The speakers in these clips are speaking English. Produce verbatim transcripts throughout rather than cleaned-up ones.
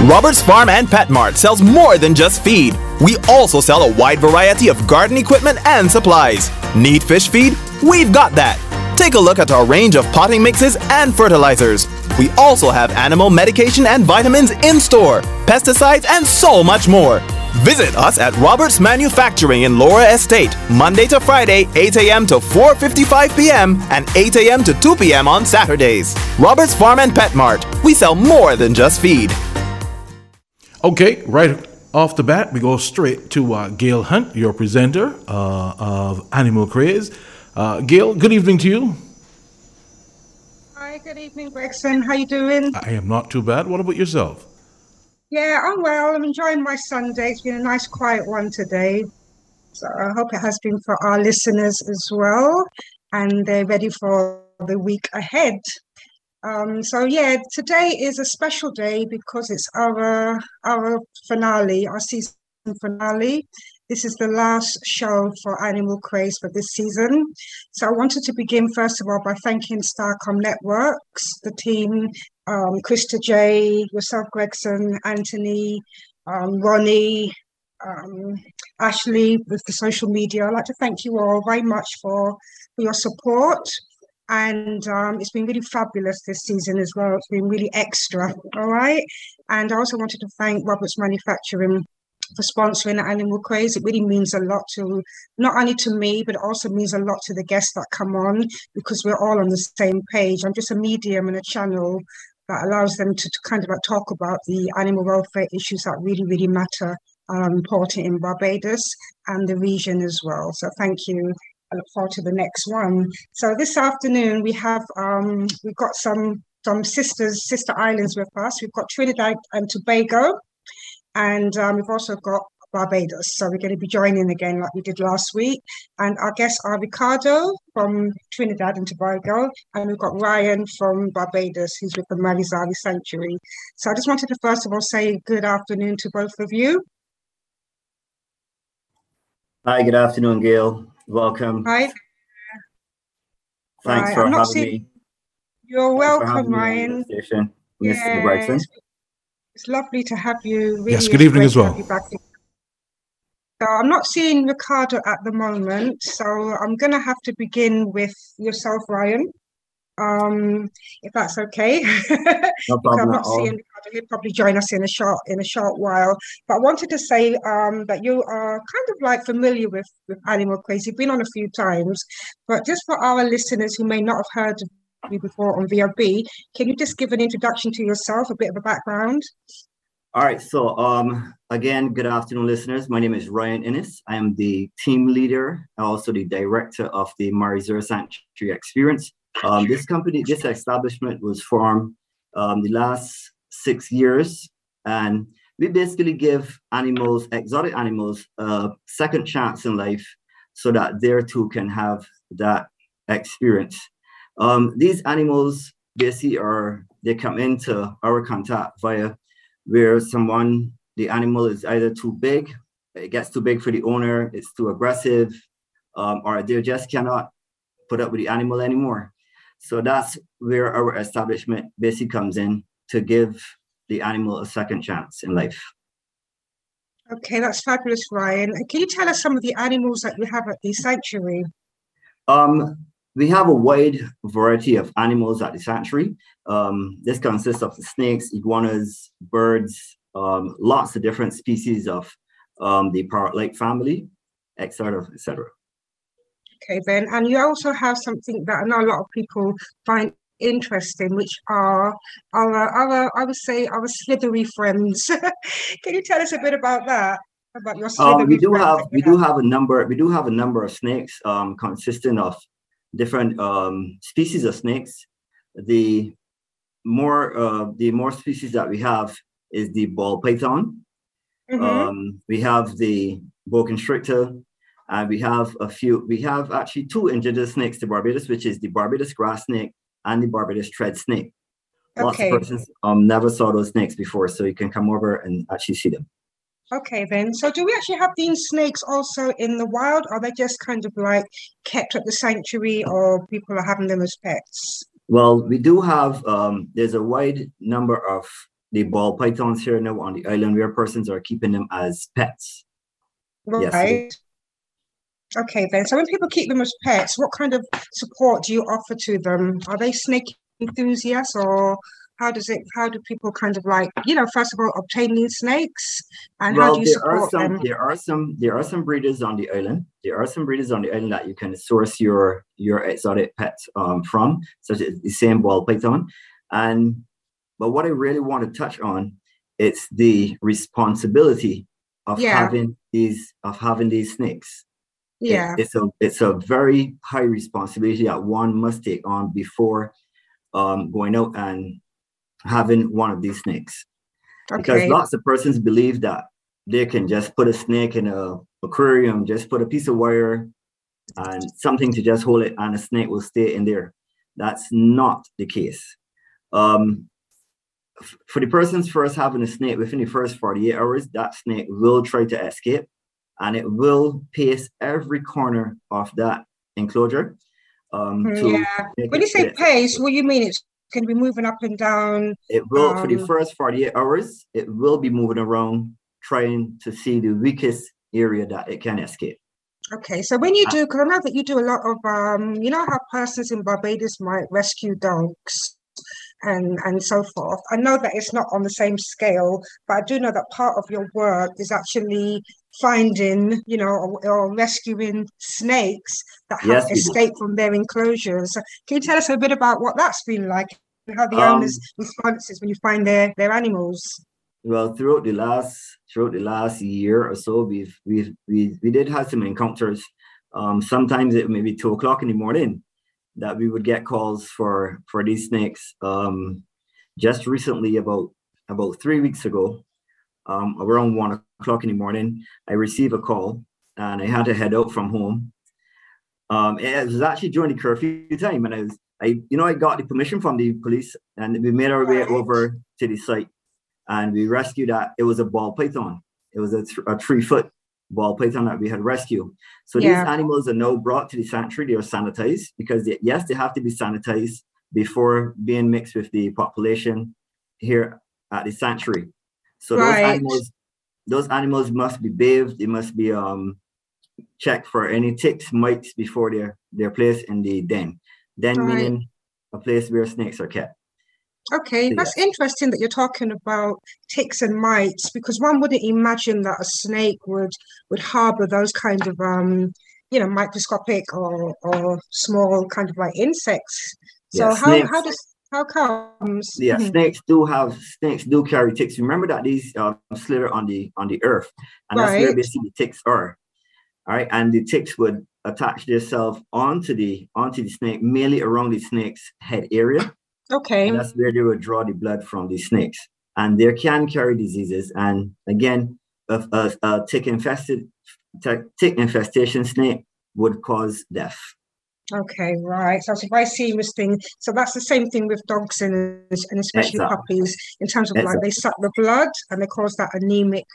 Roberts Farm and Pet Mart sells more than just feed. We also sell a wide variety of garden equipment and supplies. Need fish feed? We've got that. Take a look at our range of potting mixes and fertilizers. We also have animal medication and vitamins in store, pesticides, and so much more. Visit us at Roberts Manufacturing in Laura Estate, Monday to Friday, eight a.m. to four fifty-five p.m. and eight a.m. to two p.m. on Saturdays. Roberts Farm and Pet Mart. We sell more than just feed. Okay, right off the bat, we go straight to uh, Gail Hunt, your presenter uh, of Animal Craze. Uh, Gail, good evening to you. Hi, good evening, Gregson. How you doing? I am not too bad. What about yourself? Yeah, I'm well. I'm enjoying my Sunday. It's been a nice, quiet one today. So I hope it has been for our listeners as well. And they're ready for the week ahead. Um, so yeah, today is a special day because it's our our finale, our season finale. This is the last show for Animal Craze for this season. So I wanted to begin first of all by thanking Starcom Networks, the team, um, Krista J, yourself, Gregson, Anthony, um, Ronnie, um, Ashley with the social media. I'd like to thank you all very much for, for your support. And um, it's been really fabulous this season as well. It's been really extra, all right? And I also wanted to thank Roberts Manufacturing for sponsoring Animal Craze. It really means a lot to, not only to me, but it also means a lot to the guests that come on because we're all on the same page. I'm just a medium and a channel that allows them to, to kind of like talk about the animal welfare issues that really, really matter, um, important in Barbados and the region as well. So thank you. I look forward to the next one. So this afternoon we have um we've got some some sisters, sister islands with us. We've got Trinidad and Tobago, and um, we've also got Barbados. So we're going to be joining again like we did last week. And our guests are Ricardo from Trinidad and Tobago, and we've got Ryan from Barbados, who's with the Marizali Sanctuary. So I just wanted to first of all say good afternoon to both of you. Hi, good afternoon, Gail. Welcome. Hi. Thanks Right. for I'm not having seeing... me. You're Thanks for welcome, having me on Ryan. the station, Mister Yeah, Brighton. it's, it's lovely to have you. Really Yes, good is evening great as to have well. you back. So I'm not seeing Ricardo at the moment, so I'm going to have to begin with yourself, Ryan, um, if that's okay. No Because problem I'm at not all. seeing Ricardo. He'll probably join us in a short in a short while. But I wanted to say um, that you are kind of like familiar with, with Animal Craze. You've been on a few times, but just for our listeners who may not have heard of you before on V R B, can you just give an introduction to yourself, a bit of a background? All right, so um, again, good afternoon, listeners. My name is Ryan Innes. I am the team leader and also the director of the Marizur Sanctuary Experience. Um, this company, this establishment was formed um, the last six years, and we basically give animals, exotic animals, a second chance in life so that they too can have that experience. Um, these animals basically are, they come into our contact via where someone, the animal is either too big, it gets too big for the owner, it's too aggressive, um, or they just cannot put up with the animal anymore. So that's where our establishment basically comes in to give the animal a second chance in life. Okay, that's fabulous, Ryan. And can you tell us some of the animals that you have at the sanctuary? Um, we have a wide variety of animals at the sanctuary. Um, this consists of snakes, iguanas, birds, um, lots of different species of um, the parrot-like family, et cetera, et cetera. Okay, then, and you also have something that I know a lot of people find interesting, which are our, our I would say, our slithery friends. Can you tell us a bit about that? About your slithery Um, we do friends have that you we do have a number we do have a number of snakes um, consisting of different um, species of snakes. The more uh, the more species that we have is the ball python. Mm-hmm. Um, we have the boa constrictor, and we have a few. We have actually two indigenous snakes to Barbados, which is the Barbados grass snake and the Barbados thread snake. Lots Okay. of persons um, never saw those snakes before, so you can come over and actually see them. Okay, then. So do we actually have these snakes also in the wild? Or are they just kind of like kept at the sanctuary, or people are having them as pets? Well, we do have, um, there's a wide number of the ball pythons here now on the island where persons are keeping them as pets. Right. Yes. Okay, then. So when people keep them as pets, what kind of support do you offer to them? Are they snake enthusiasts, or how does it, how do people kind of like, you know, first of all, obtain these snakes, and how Well, do you there are support some, them? there are some, there are some breeders on the island. There are some breeders on the island that you can source your your exotic pets um, from, such as the same ball python. And but what I really want to touch on, it's the responsibility of Yeah, having these of having these snakes. It, yeah. it's a it's a very high responsibility that one must take on before um, going out and having one of these snakes. Because Okay, lots of persons believe that they can just put a snake in a aquarium, just put a piece of wire and something to just hold it, and a snake will stay in there. That's not the case. Um, f- for the persons first having a snake within the first forty-eight hours, that snake will try to escape, and it will pace every corner of that enclosure um, mm, to yeah. make When it you so that say it's pace, escape. what do you mean? It's going to be moving up and down. It will, for the Um, first forty-eight hours, it will be moving around, trying to see the weakest area that it can escape. okay, so when you Uh, do, because I know that you do a lot of, um, you know how persons in Barbados might rescue dogs and and so forth. I know that it's not on the same scale, but I do know that part of your work is actually finding, you know, or, or rescuing snakes that have yes, we do. escaped from their enclosures. Can you tell us a bit about what that's been like and how the owners' Um, response is when you find their their animals? well, throughout the last throughout the last year or so, we've we've we we did have some encounters. Um, sometimes it may be two o'clock in the morning that we would get calls for for these snakes. Um, just recently, about about three weeks ago, um, around one o'clock in the morning, I received a call, and I had to head out from home. Um, it was actually during the curfew time, and I was, I, you know, I got the permission from the police, and we made our way Right, over to the site, and we rescued that. It was a ball python. It was a, th- a three foot ball python that we had rescued. So these yeah, animals are now brought to the sanctuary. They are sanitized because they, yes, they have to be sanitized before being mixed with the population here at the sanctuary. So those right, animals, those animals must be bathed. They must be um, check for any ticks, mites before they're they're placed in the den. Den right. meaning a place where snakes are kept. Okay, So that's yes, interesting that you're talking about ticks and mites because one wouldn't imagine that a snake would would harbor those kind of um, you know, microscopic or or small kind of like insects. So yes, how how snakes. does how comes? Yeah, Mhm. snakes do have snakes do carry ticks. Remember that these um, slither on the on the earth, and that's where Right. basically the ticks are. All right, and the ticks would attach themselves onto the onto the snake, mainly around the snake's head area, and Okay. that's where they would draw the blood from the snakes. And they can carry diseases. And again, a, a, a tick infested tick, tick infestation snake would cause death. Okay, right. So it's a very serious thing. So that's the same thing with dogs and and especially Exactly. puppies in terms of like they Exactly. suck the blood and they cause that anemic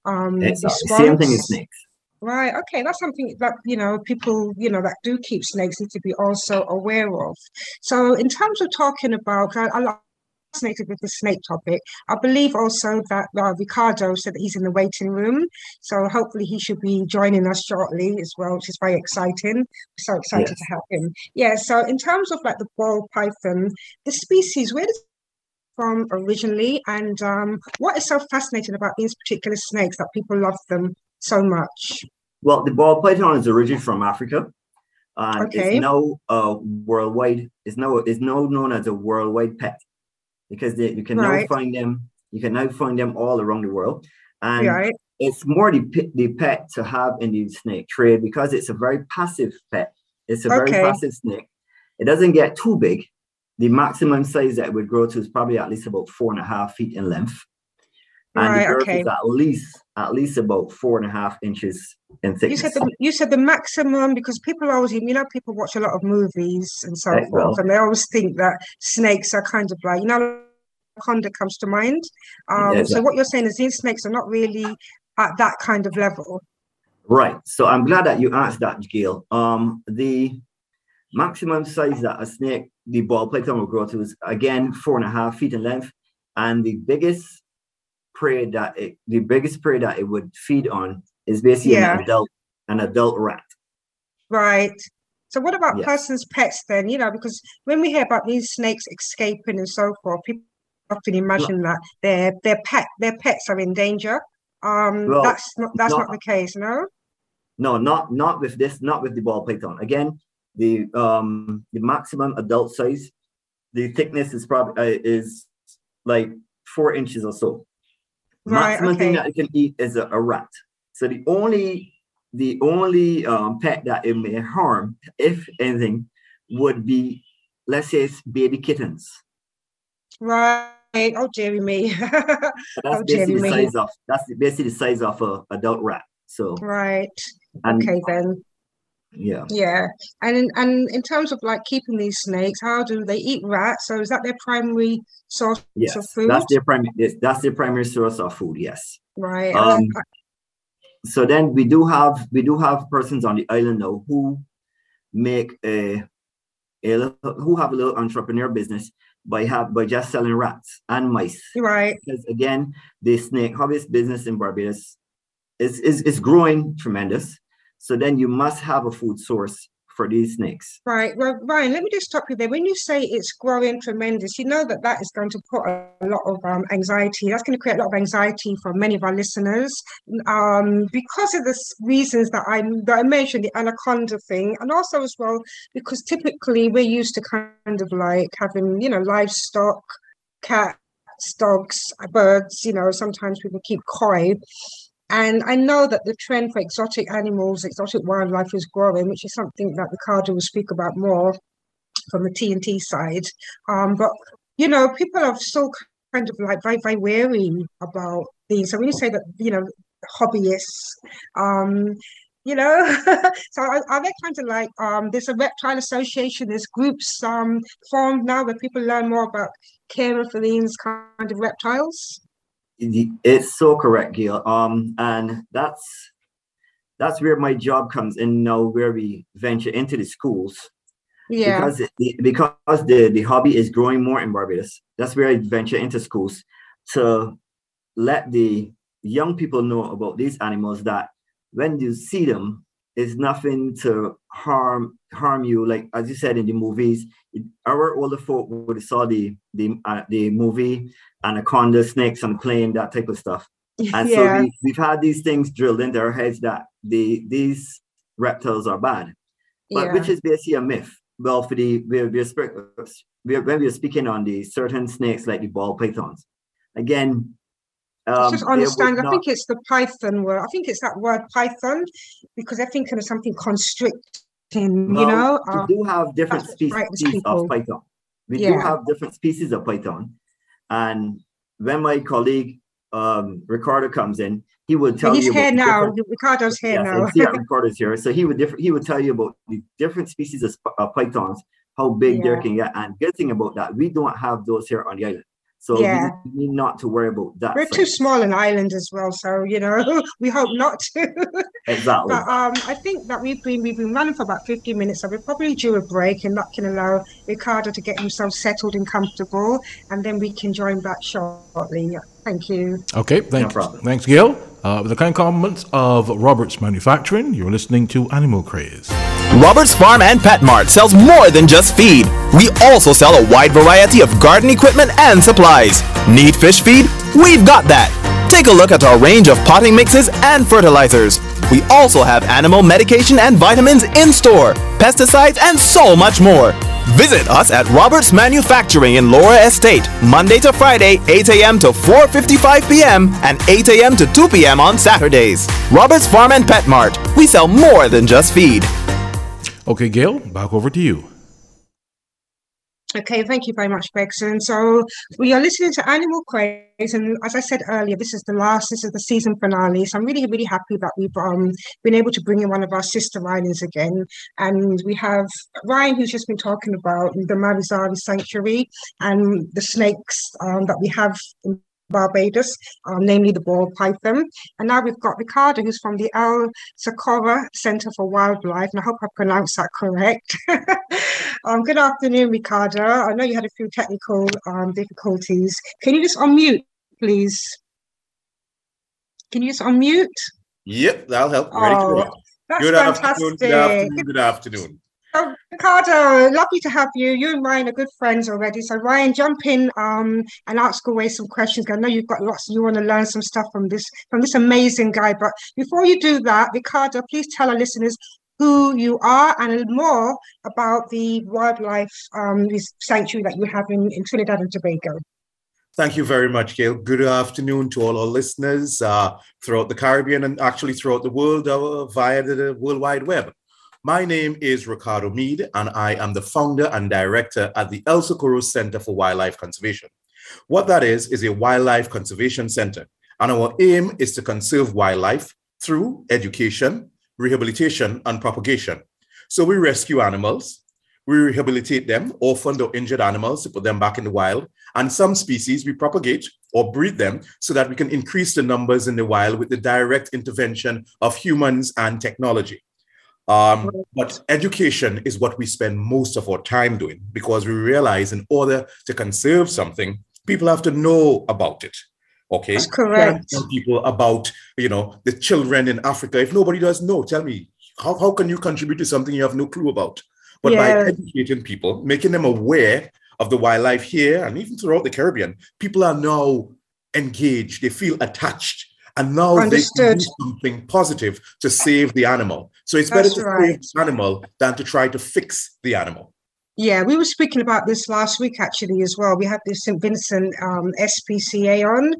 um Exactly. Same thing as response. snakes. Right. Okay. That's something that, you know, people, you know, that do keep snakes need to be also aware of. So in terms of talking about, I, I like fascinated with the snake topic. I believe also that uh, Ricardo said that he's in the waiting room. So hopefully he should be joining us shortly as well, which is very exciting. So excited to Yes. have him. Yeah. So in terms of like the ball python, the species, where does it come from originally? And um, what is so fascinating about these particular snakes that people love them so much? Well, the ball python is originally from Africa, and it's Okay. now uh, worldwide. It's now it's now known as a worldwide pet because they, you can now Right. find them. You can now find them all around the world, and Right. it's more the pe- the pet to have in the snake trade because it's a very passive pet. It's a very Okay. passive snake. It doesn't get too big. The maximum size that it would grow to is probably at least about four and a half feet in length, and the Right. girth Okay. is at least at least about four and a half inches in You said thickness. the you said the maximum because people always, you know, people watch a lot of movies and so Right, forth, well, and they always think that snakes are kind of like, you know, Anaconda comes to mind. Um, so exactly. what you're saying is these snakes are not really at that kind of level. Right. So I'm glad that you asked that, Gail. Um, the maximum size that a snake, the ball python will grow to is again four and a half feet in length. And the biggest prey that it, the biggest prey that it would feed on is basically Yeah. an adult, an adult rat. Right. So what about Yes. persons' pets then? You know, because when we hear about these snakes escaping and so forth, people often imagine that their their pet their pets are in danger. Um, Well, that's not that's not, not- the case, no? No, not not with this, not with the ball python. Again, the um the maximum adult size, the thickness is probably uh, is like four inches or so. Right, Maximum thing okay. that it can eat is a, a rat. So the only the only um, pet that it may harm, if anything, would be, let's say, it's baby kittens. Right. Oh, dearie me. So that's Oh, basically dearie the me. size of that's basically the size of a adult rat. So Right. and Okay then. yeah. Yeah. And in, and in terms of like keeping these snakes, how do they eat rats? So is that their primary source Yes, of food? that's their primary. Yes, that's their primary source of food. Yes. Right. Um, Uh, so then we do have we do have persons on the island now who make a, a little- who have a little entrepreneur business by have by just selling rats and mice. right. Because again, the snake hobbyist business in Barbados is is is growing tremendous. So then you must have a food source for these snakes. Right. Well, Ryan, let me just stop you there. When you say it's growing tremendous, you know that that is going to put a, a lot of um, anxiety. That's going to create a lot of anxiety for many of our listeners um, because of the s- reasons that I that I mentioned, the anaconda thing, and also as well because typically we're used to kind of like having, you know, livestock, cats, dogs, birds. You know, sometimes people keep koi. And I know that the trend for exotic animals, exotic wildlife is growing, which is something that Ricardo will speak about more from the T N T side. Um, but, you know, people are so kind of like very, very wary about these. So when you say that, you know, hobbyists, um, you know, so are, are they kind of like, um, there's a reptile association, there's groups um, formed now where people learn more about caring for these kind of reptiles? It's so correct, Gail. Um, and that's that's where my job comes in now, where we venture into the schools Yeah. because it, because the the hobby is growing more in Barbados. That's where I venture into schools to let the young people know about these animals, that when you see them, it's nothing to harm harm you. Like as you said in the movies, it, our older folk would have saw the the uh, the movie Anaconda, snakes on the plane, that type of stuff. And so Yeah. we, we've had these things drilled into our heads that the these reptiles are bad, but Yeah. which is basically a myth. Well, for the we're, we're, spe- we're when we're speaking on the certain snakes like the ball pythons, again, It's um, just they would understand. I not. think it's the python word. I think it's that word python because they're thinking of something constricting, you Well, know? we Uh, do have different that's what frightens species of people. python. We do Yeah. have different species of python, and when my colleague um, Ricardo comes in, he would tell He's you about here the now. different. Ricardo's here Yes, now. I see our Ricardo's here. So he would different. He would tell you about the different species of sp- uh, pythons, how big they Yeah. can get, and good thing about that, we don't have those here on the island, so Yeah. we need not to worry about that. We're side. too small an island as well, so you know we hope not to. Exactly. But um, I think that we've been we've been running for about fifty minutes, so we're probably due a break, and that can allow Ricardo to get himself settled and comfortable, and then we can join back shortly. Thank you. Okay, thanks. problem. Thanks, Gil. Uh, with the kind compliments of Roberts Manufacturing, you're listening to Animal Craze. Roberts Farm and Pet Mart sells more than just feed. We also sell a wide variety of garden equipment and supplies. Need fish feed? We've got that. Take a look at our range of potting mixes and fertilizers. We also have animal medication and vitamins in store, pesticides, and so much more. Visit us at Roberts Manufacturing in Laura Estate, Monday to Friday, eight a.m. to four fifty-five p.m. and eight a.m. to two p.m. on Saturdays. Roberts Farm and Pet Mart. We sell more than just feed. Okay, Gail, back over to you. Okay, thank you very much, Gregson. So we are listening to Animal Craze, and as I said earlier, this is the last, this is the season finale. So I'm really, really happy that we've um, been able to bring in one of our sister islands again. And we have Ryan, who's just been talking about the Marizari Sanctuary and the snakes um, that we have in Barbados, um, namely the ball python. And now we've got Ricardo, who's from the El Socorro Center for Wildlife, and I hope I pronounced that correct. um, good afternoon, Ricardo. I know you had a few technical um, difficulties. Can you just unmute, please? Can you just unmute? Yep, that'll help. Ready to Oh, roll. that's Good afternoon, fantastic. good afternoon, good afternoon. Oh, Ricardo, lovely to have you. You and Ryan are good friends already. So Ryan, jump in um, and ask away some questions. I know you've got lots. You want to learn some stuff from this from this amazing guy. But before you do that, Ricardo, please tell our listeners who you are and more about the wildlife um, sanctuary that you have in, in Trinidad and Tobago. Thank you very much, Gail. Good afternoon to all our listeners uh, throughout the Caribbean and actually throughout the world uh, via the World Wide Web. My name is Ricardo Meade, and I am the founder and director at the El Socorro Center for Wildlife Conservation. What that is, is a wildlife conservation center. And our aim is to conserve wildlife through education, rehabilitation, and propagation. So we rescue animals, we rehabilitate them, orphaned or injured animals to put them back in the wild. And some species we propagate or breed them so that we can increase the numbers in the wild with the direct intervention of humans and technology. Um, but education is what we spend most of our time doing, because we realize in order to conserve something, people have to know about it. Okay. That's correct. Tell people about, you know, the children in Africa. If nobody does know, tell me, how, how can you contribute to something you have no clue about? But Yeah. by educating people, making them aware of the wildlife here and even throughout the Caribbean, people are now engaged, they feel attached. And now Understood. they can do something positive to save the animal. So it's That's better to right. save the animal than to try to fix the animal. Yeah, we were speaking about this last week actually as well. We had the Saint Vincent um, S P C A on,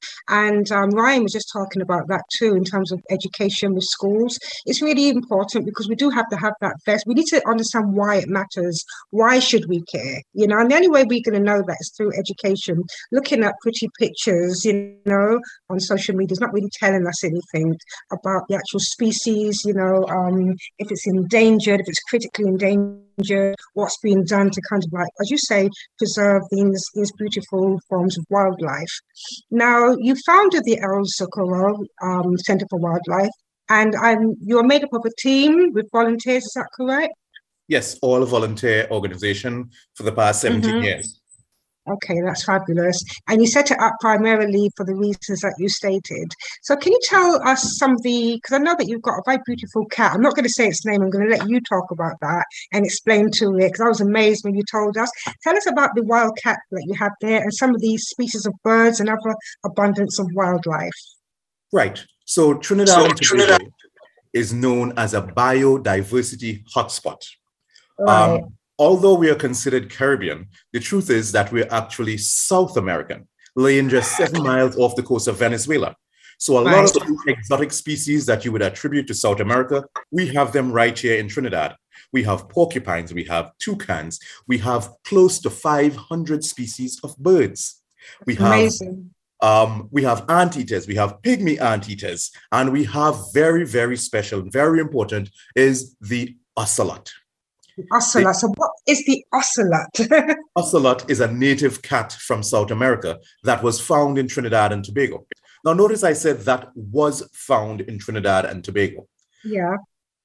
and um, Ryan was just talking about that too in terms of education with schools. It's really important because we do have to have that vest. We need to understand why it matters. Why should we care? You know, and the only way we're going to know that is through education. Looking at pretty pictures, you know, on social media is not really telling us anything about the actual species, you know, um, if it's endangered, if it's critically endangered, what's being done to kind of like, as you say, preserve these, these beautiful forms of wildlife. Now, you founded the El Socorro um, Center for Wildlife, and um, you are made up of a team with volunteers, is that correct? Yes, all a volunteer organization for the past seventeen Mhm. years. Okay, that's fabulous. And you set it up primarily for the reasons that you stated. So can you tell us some of the, because I know that you've got a very beautiful cat. I'm not going to say its name. I'm going to let you talk about that and explain to it, because I was amazed when you told us. Tell us about the wild cat that you have there and some of these species of birds and other abundance of wildlife. Right. So Trinidad So and Trinidad- Tobago is known as a biodiversity hotspot. Right. Um, although we are considered Caribbean, the truth is that we're actually South American, laying just seven miles off the coast of Venezuela. So a lot Right. of the exotic species that you would attribute to South America, we have them right here in Trinidad. We have porcupines, we have toucans, we have close to five hundred species of birds. We have Amazing. Um, we have anteaters, we have pygmy anteaters, and we have very, very special, very important is the ocelot. Ocelot. So what is the ocelot? Ocelot is a native cat from South America that was found in Trinidad and Tobago. Now, notice I said that was found in Trinidad and Tobago. Yeah.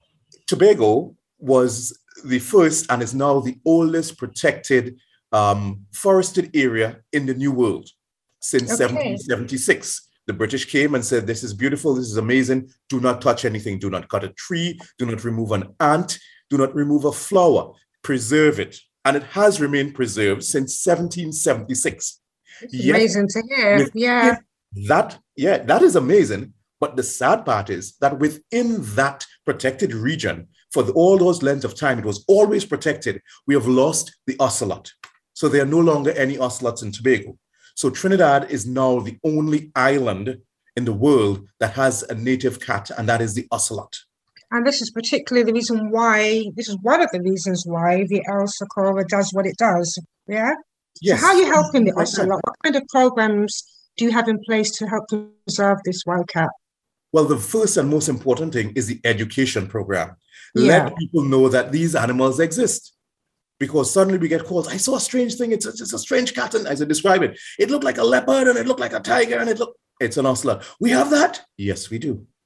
Tobago was the first and is now the oldest protected um, forested area in the New World since Okay. seventeen seventy-six. The British came and said, this is beautiful, this is amazing. Do not touch anything. Do not cut a tree. Do not remove an ant. Do not remove a flower. Preserve it. And it has remained preserved since seventeen seventy-six. It's Yet- amazing to hear. with- Yeah. That, yeah, that is amazing. But the sad part is that within that protected region, for the, all those lengths of time, it was always protected. We have lost the ocelot. So there are no longer any ocelots in Tobago. So Trinidad is now the only island in the world that has a native cat, and that is the ocelot. And this is particularly the reason why, this is one of the reasons why the El Socorro does what it does. Yeah? Yes. So how are you helping the Like that. ocelot? What kind of programs do you have in place to help preserve this wildcat? Well, the first and most important thing is the education program. Yeah. Let people know that these animals exist. Because suddenly we get calls, I saw a strange thing, it's a, it's a strange cat, and as I describe it, it looked like a leopard, and it looked like a tiger, and it looked, it's an ocelot. We have that? Yes, we do.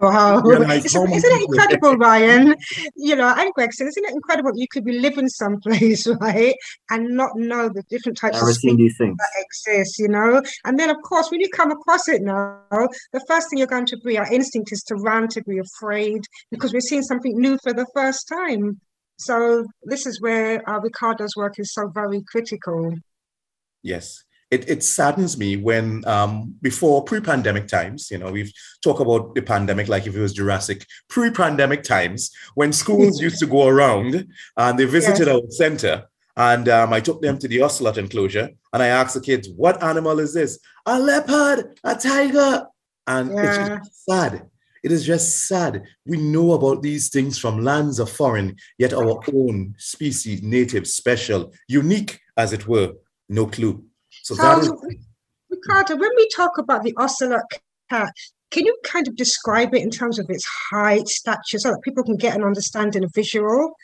Wow. Realize It's, how isn't many it people- incredible, Ryan? You know, and Gregson, isn't it incredible you could be living someplace, right, and not know the different types Never of seen species these things. that exist, you know? And then, of course, when you come across it now, the first thing you're going to be, our instinct is to run, to be afraid, because we're seeing something new for the first time. So this is where uh, Ricardo's work is so very critical. Yes. It, it saddens me when um, before pre-pandemic times, you know, we've talked about the pandemic like if it was Jurassic, pre-pandemic times when schools used to go around and they visited Yes. our center, and um, I took them to the ocelot enclosure and I asked the kids, what animal is this? A leopard, a tiger. And it's Yeah. just sad. It is just sad. We know about these things from lands of foreign, yet our own species, native, special, unique, as it were, no clue. So, So, that is Ricardo, when we talk about the ocelot cat, can you kind of describe it in terms of its height, stature, so that people can get an understanding, a visual?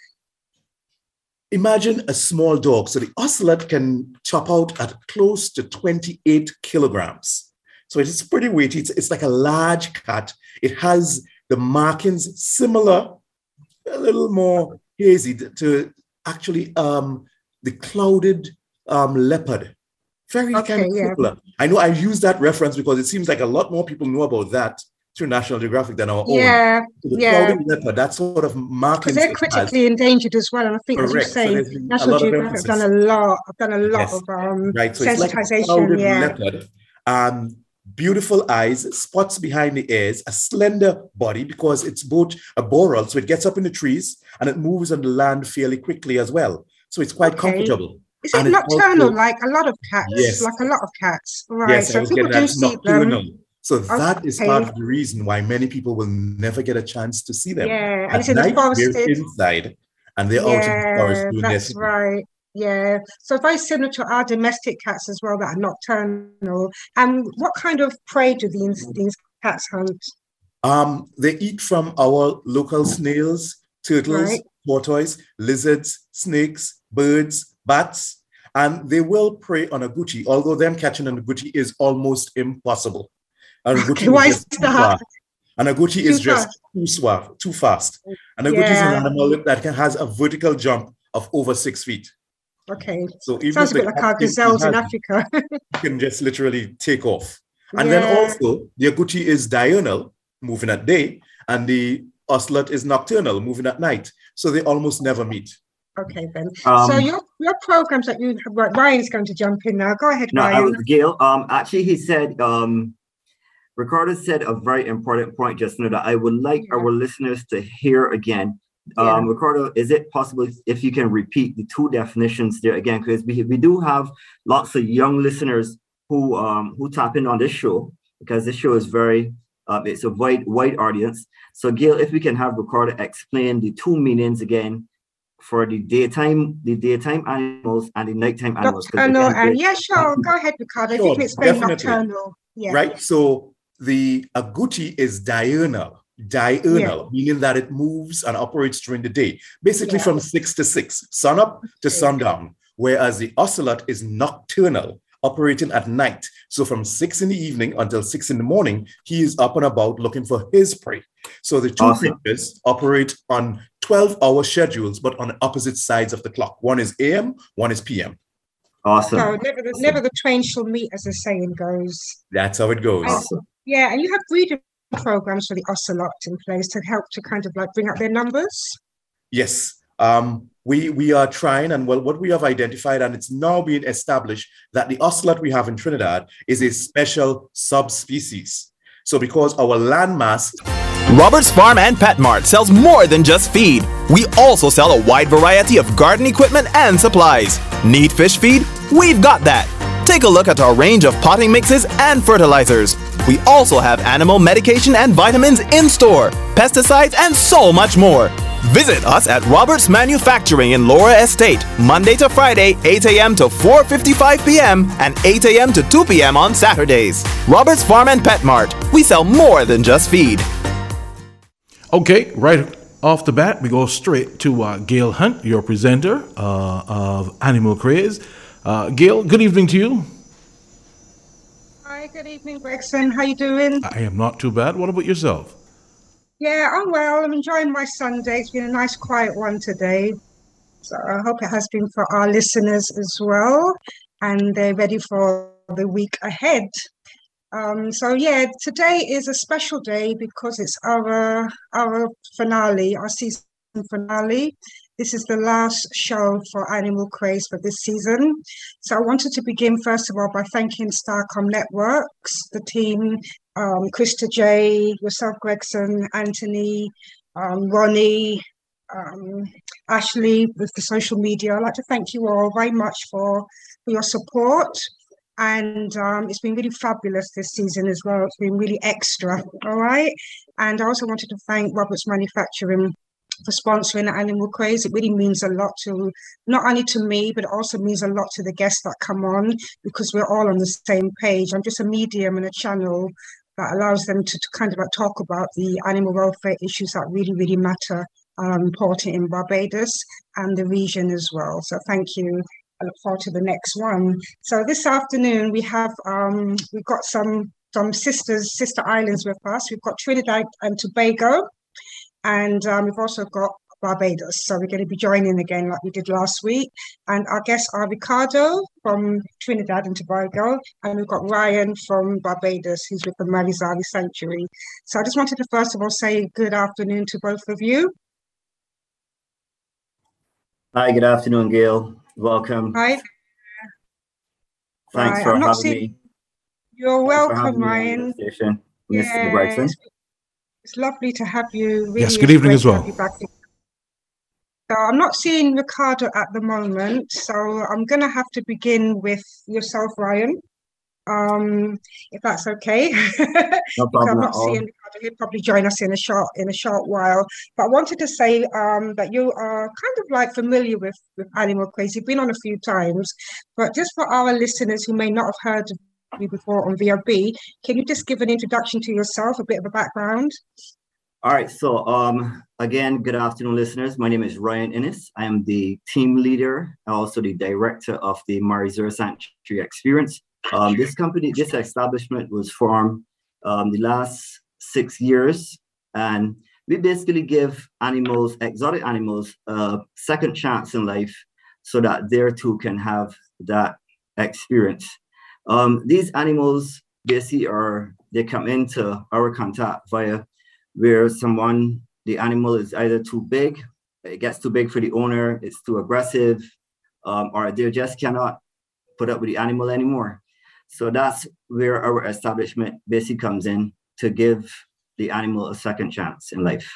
imagine a small dog. So the ocelot can top out at close to twenty-eight kilograms. So it's pretty weighty. It's, it's like a large cat. It has the markings similar, a little more hazy to actually um, the clouded um, leopard. Very Okay, kind of yeah. similar. I know I use that reference because it seems like a lot more people know about that through National Geographic than our own. Yeah, So the yeah. clouded leopard, that sort of Because markings they're it has. critically endangered as well. And I think, as you Correct. So say, there's been a National lot of Geographic have done a emphasis. lot, have done a lot Yes. of um, Right, so it's like a sensitization. clouded Yeah, leopard, um, beautiful eyes, spots behind the ears, a slender body because it's both a boreal, so it gets up in the trees and it moves on the land fairly quickly as well. So it's quite Okay. comfortable. is it And it's nocturnal also- like a lot of cats? Yes. Like a lot of cats, right? Yes, I So was people getting do that see them. nocturnal. So that is part Okay. of the reason why many people will never get a chance to see them. Yeah, and At it's in the night, forested. they're inside and they're out in the forest Yeah, doing their that's thing. right. Yeah, so very similar to our domestic cats as well that are nocturnal. And what kind of prey do these these cats hunt? Um, they eat from our local snails, turtles, Right. tortoise, lizards, snakes, birds, bats, and they will prey on agouti, although them catching an agouti is almost impossible. An agouti Okay, why is is just too that? fast. An agouti is Too just fast. too suave, too fast. An agouti is Yeah. an animal that can, has a vertical jump of over six feet. Okay, So even sounds if a bit the like our cat thinks he gazelles in has it, Africa. he can just literally take off. And then Yeah. also, the agouti is diurnal, moving at day, and the ocelot is nocturnal, moving at night. So they almost never meet. Okay, then. Um, So your your programs that you right, Ryan's going to jump in now. Go ahead, No, I Ryan. was Gail. Um, actually, he said, um, Ricardo said a very important point just now that I would like Yeah. our listeners to hear again. Um, Ricardo, is it possible if you can repeat the two definitions there again? Because we, we do have lots of young listeners who um, who tap in on this show because this show is very, uh, it's a wide, wide audience. So Gail, if we can have Ricardo explain the two meanings again for the daytime, the daytime animals and the nighttime animals. 'cause Nocturnal again, and they- yeah, sure. Go ahead, Ricardo. If you Sure, can explain definitely. nocturnal. Yeah. Right? So the agouti is diurnal, diurnal, meaning that it moves and operates during the day, basically Yeah. from six to six, sun up to Okay. sundown, whereas the ocelot is nocturnal, operating at night. So from six in the evening until six in the morning, he is up and about looking for his prey. So the two Awesome. creatures operate on twelve-hour schedules, but on opposite sides of the clock. One is A M, one is P M. Awesome. So never the, never the twain shall meet, as the saying goes. That's how it goes. And- Awesome. Yeah, and you have breeding programs for the ocelot in place to help to kind of like bring up their numbers. Yes, um, we we are trying, and well, what we have identified, and it's now being established that the ocelot we have in Trinidad is a special subspecies. So, because our landmass, Roberts Farm and Pet Mart sells more than just feed. We also sell a wide variety of garden equipment and supplies. Need fish feed? We've got that. Take a look at our range of potting mixes and fertilizers. We also have animal medication and vitamins in store, pesticides, and so much more. Visit us at Roberts Manufacturing in Laura Estate, Monday to Friday, eight a.m. to four fifty-five p.m. and eight a.m. to two p.m. on Saturdays. Roberts Farm and Pet Mart. We sell more than just feed. Okay, right off the bat, we go straight to uh, Gail Hunt, your presenter uh, of Animal Craze. Uh, Gail, good evening to you. Hi, good evening, Gregson. How you doing? I am not too bad. What about yourself? Yeah, I'm well. I'm enjoying my Sunday. It's been a nice, quiet one today. So I hope it has been for our listeners as well. And they're ready for the week ahead. Um, so yeah, today is a special day because it's our our finale, our season finale. This is the last show for Animal Craze for this season. So I wanted to begin first of all by thanking Starcom Networks, the team, um, Krista J, yourself, Gregson, Anthony, um, Ronnie, um, Ashley with the social media. I'd like to thank you all very much for, for your support. And um, it's been really fabulous this season as well. It's been really extra, all right? And I also wanted to thank Roberts Manufacturing for sponsoring Animal Craze. It really means a lot to, not only to me, but it also means a lot to the guests that come on because we're all on the same page. I'm just a medium and a channel that allows them to, to kind of like talk about the animal welfare issues that really, really matter, um, important in Barbados and the region as well. So thank you. I look forward to the next one. So this afternoon we have um, we've got some some sisters, sister islands with us. We've got Trinidad and Tobago, and um, we've also got Barbados. So we're going to be joining again like we did last week. And our guests are Ricardo from Trinidad and Tobago, and we've got Ryan from Barbados, who's with the Marizavi Sanctuary. So I just wanted to first of all say good afternoon to both of you. Hi, good afternoon, Gail. Welcome. Hi. Thanks Hi. for I'm not having seeing... me. You're Thanks for welcome, having me on Ryan. your station, Mister Yeah, Gregson. it's, it's lovely to have you. Really Yes, good is evening great as to have well. you back. So I'm not seeing Ricardo at the moment, so I'm going to have to begin with yourself, Ryan, um, if that's okay. No Because I'm problem at not seeing all. Ricardo. He'll probably join us in a short in a short while. But I wanted to say um, that you are kind of like familiar with, with Animal Craze. You've been on a few times, but just for our listeners who may not have heard of you before on V R B, can you just give an introduction to yourself, a bit of a background? All right, so um, again, good afternoon, listeners. My name is Ryan Innes. I am the team leader and also the director of the Marizura Sanctuary Experience. Um, this company, this establishment was formed um, the last six years, and we basically give animals, exotic animals, a second chance in life so that they too can have that experience. Um, these animals basically are, they come into our contact via where someone, the animal is either too big, it gets too big for the owner, it's too aggressive, um, or they just cannot put up with the animal anymore. So that's where our establishment basically comes in to give the animal a second chance in life.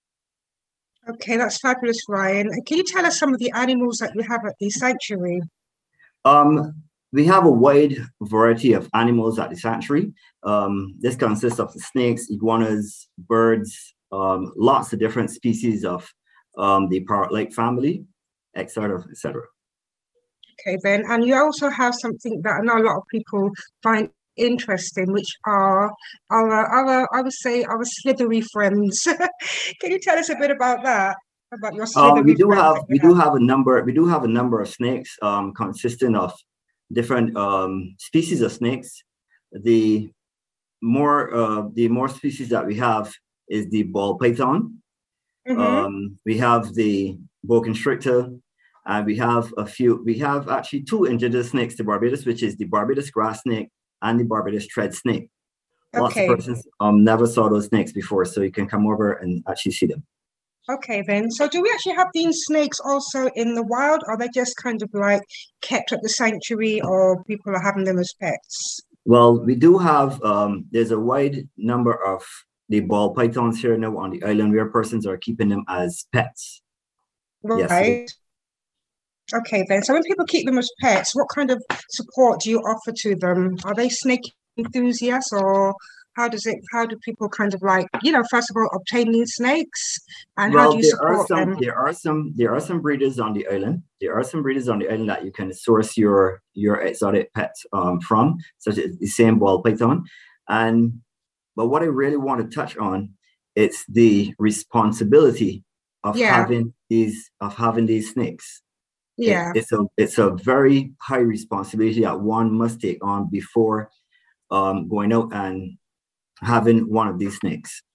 Okay, that's fabulous, Ryan. Can you tell us some of the animals that you have at the sanctuary? Um, we have a wide variety of animals at the sanctuary. Um, this consists of snakes, iguanas, birds, um, lots of different species of um, the parrot-like family, et cetera, et cetera. Okay, then, and you also have something that I know a lot of people find interesting, which are our, our I would say, our slithery friends. Can you tell us a bit about that? About your slithery um, we do friends? have we have. do have a number we do have a number of snakes um, consisting of different um, species of snakes. The more uh, the more species that we have is the ball python. Mm-hmm. Um, we have the boa constrictor, and we have a few. We have actually two indigenous snakes to Barbados, which is the Barbados grass snake and the Barbados thread snake. Okay. Lots of persons um, never saw those snakes before, so you can come over and actually see them. Okay, then. So do we actually have these snakes also in the wild? Or are they just kind of like kept at the sanctuary, or people are having them as pets? Well, we do have, um, there's a wide number of the ball pythons here now on the island where persons are keeping them as pets. Right. Yes. Okay, then. So when people keep them as pets, what kind of support do you offer to them? Are they snake enthusiasts, or how does it, how do people kind of like, you know, first of all, obtain these snakes, and well, how do you there support are some, them? There are some, there are some breeders on the island. There are some breeders on the island that you can source your, your exotic pets um, from, such as the same ball python. And, but what I really want to touch on, it's the responsibility of yeah. having these, of having these snakes. Yeah. It, it's a, it's a very high responsibility that one must take on before um, going out and having one of these snakes.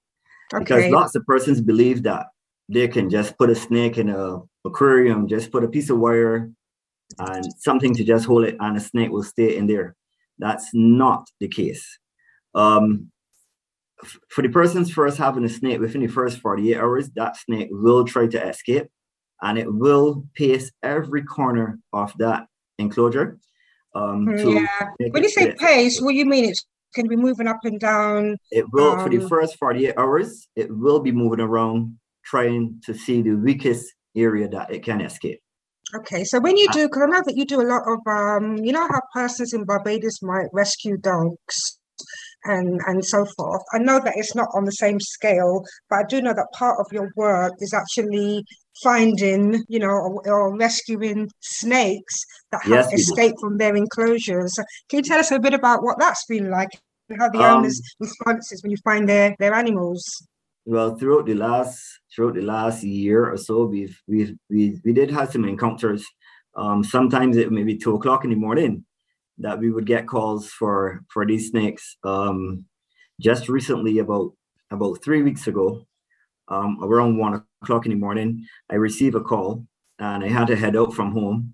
Because Okay. lots of persons believe that they can just put a snake in a aquarium, just put a piece of wire and something to just hold it, and a snake will stay in there. That's not the case. Um, f- for the persons first having a snake within the first forty-eight hours, that snake will try to escape, and it will pace every corner of that enclosure um, Mm, to yeah. make When you it say fit. pace, what do you mean? It's going to be moving up and down. It will, for the Um, first forty-eight hours, it will be moving around, trying to see the weakest area that it can escape. okay. So when you Uh, do, because I know that you do a lot of, um, you know how persons in Barbados might rescue dogs and and so forth. I know that it's not on the same scale, but I do know that part of your work is actually finding, you know, or, or rescuing snakes that have yes, we do. escaped from their enclosures. Can you tell us a bit about what that's been like and how the owners' Um, responses when you find their their animals? well, throughout the last throughout the last year or so, we've we've we we did have some encounters. Um, sometimes it may be two o'clock in the morning that we would get calls for for these snakes. Um, just recently, about about three weeks ago, um, around one o'clock in the morning, I received a call and I had to head out from home.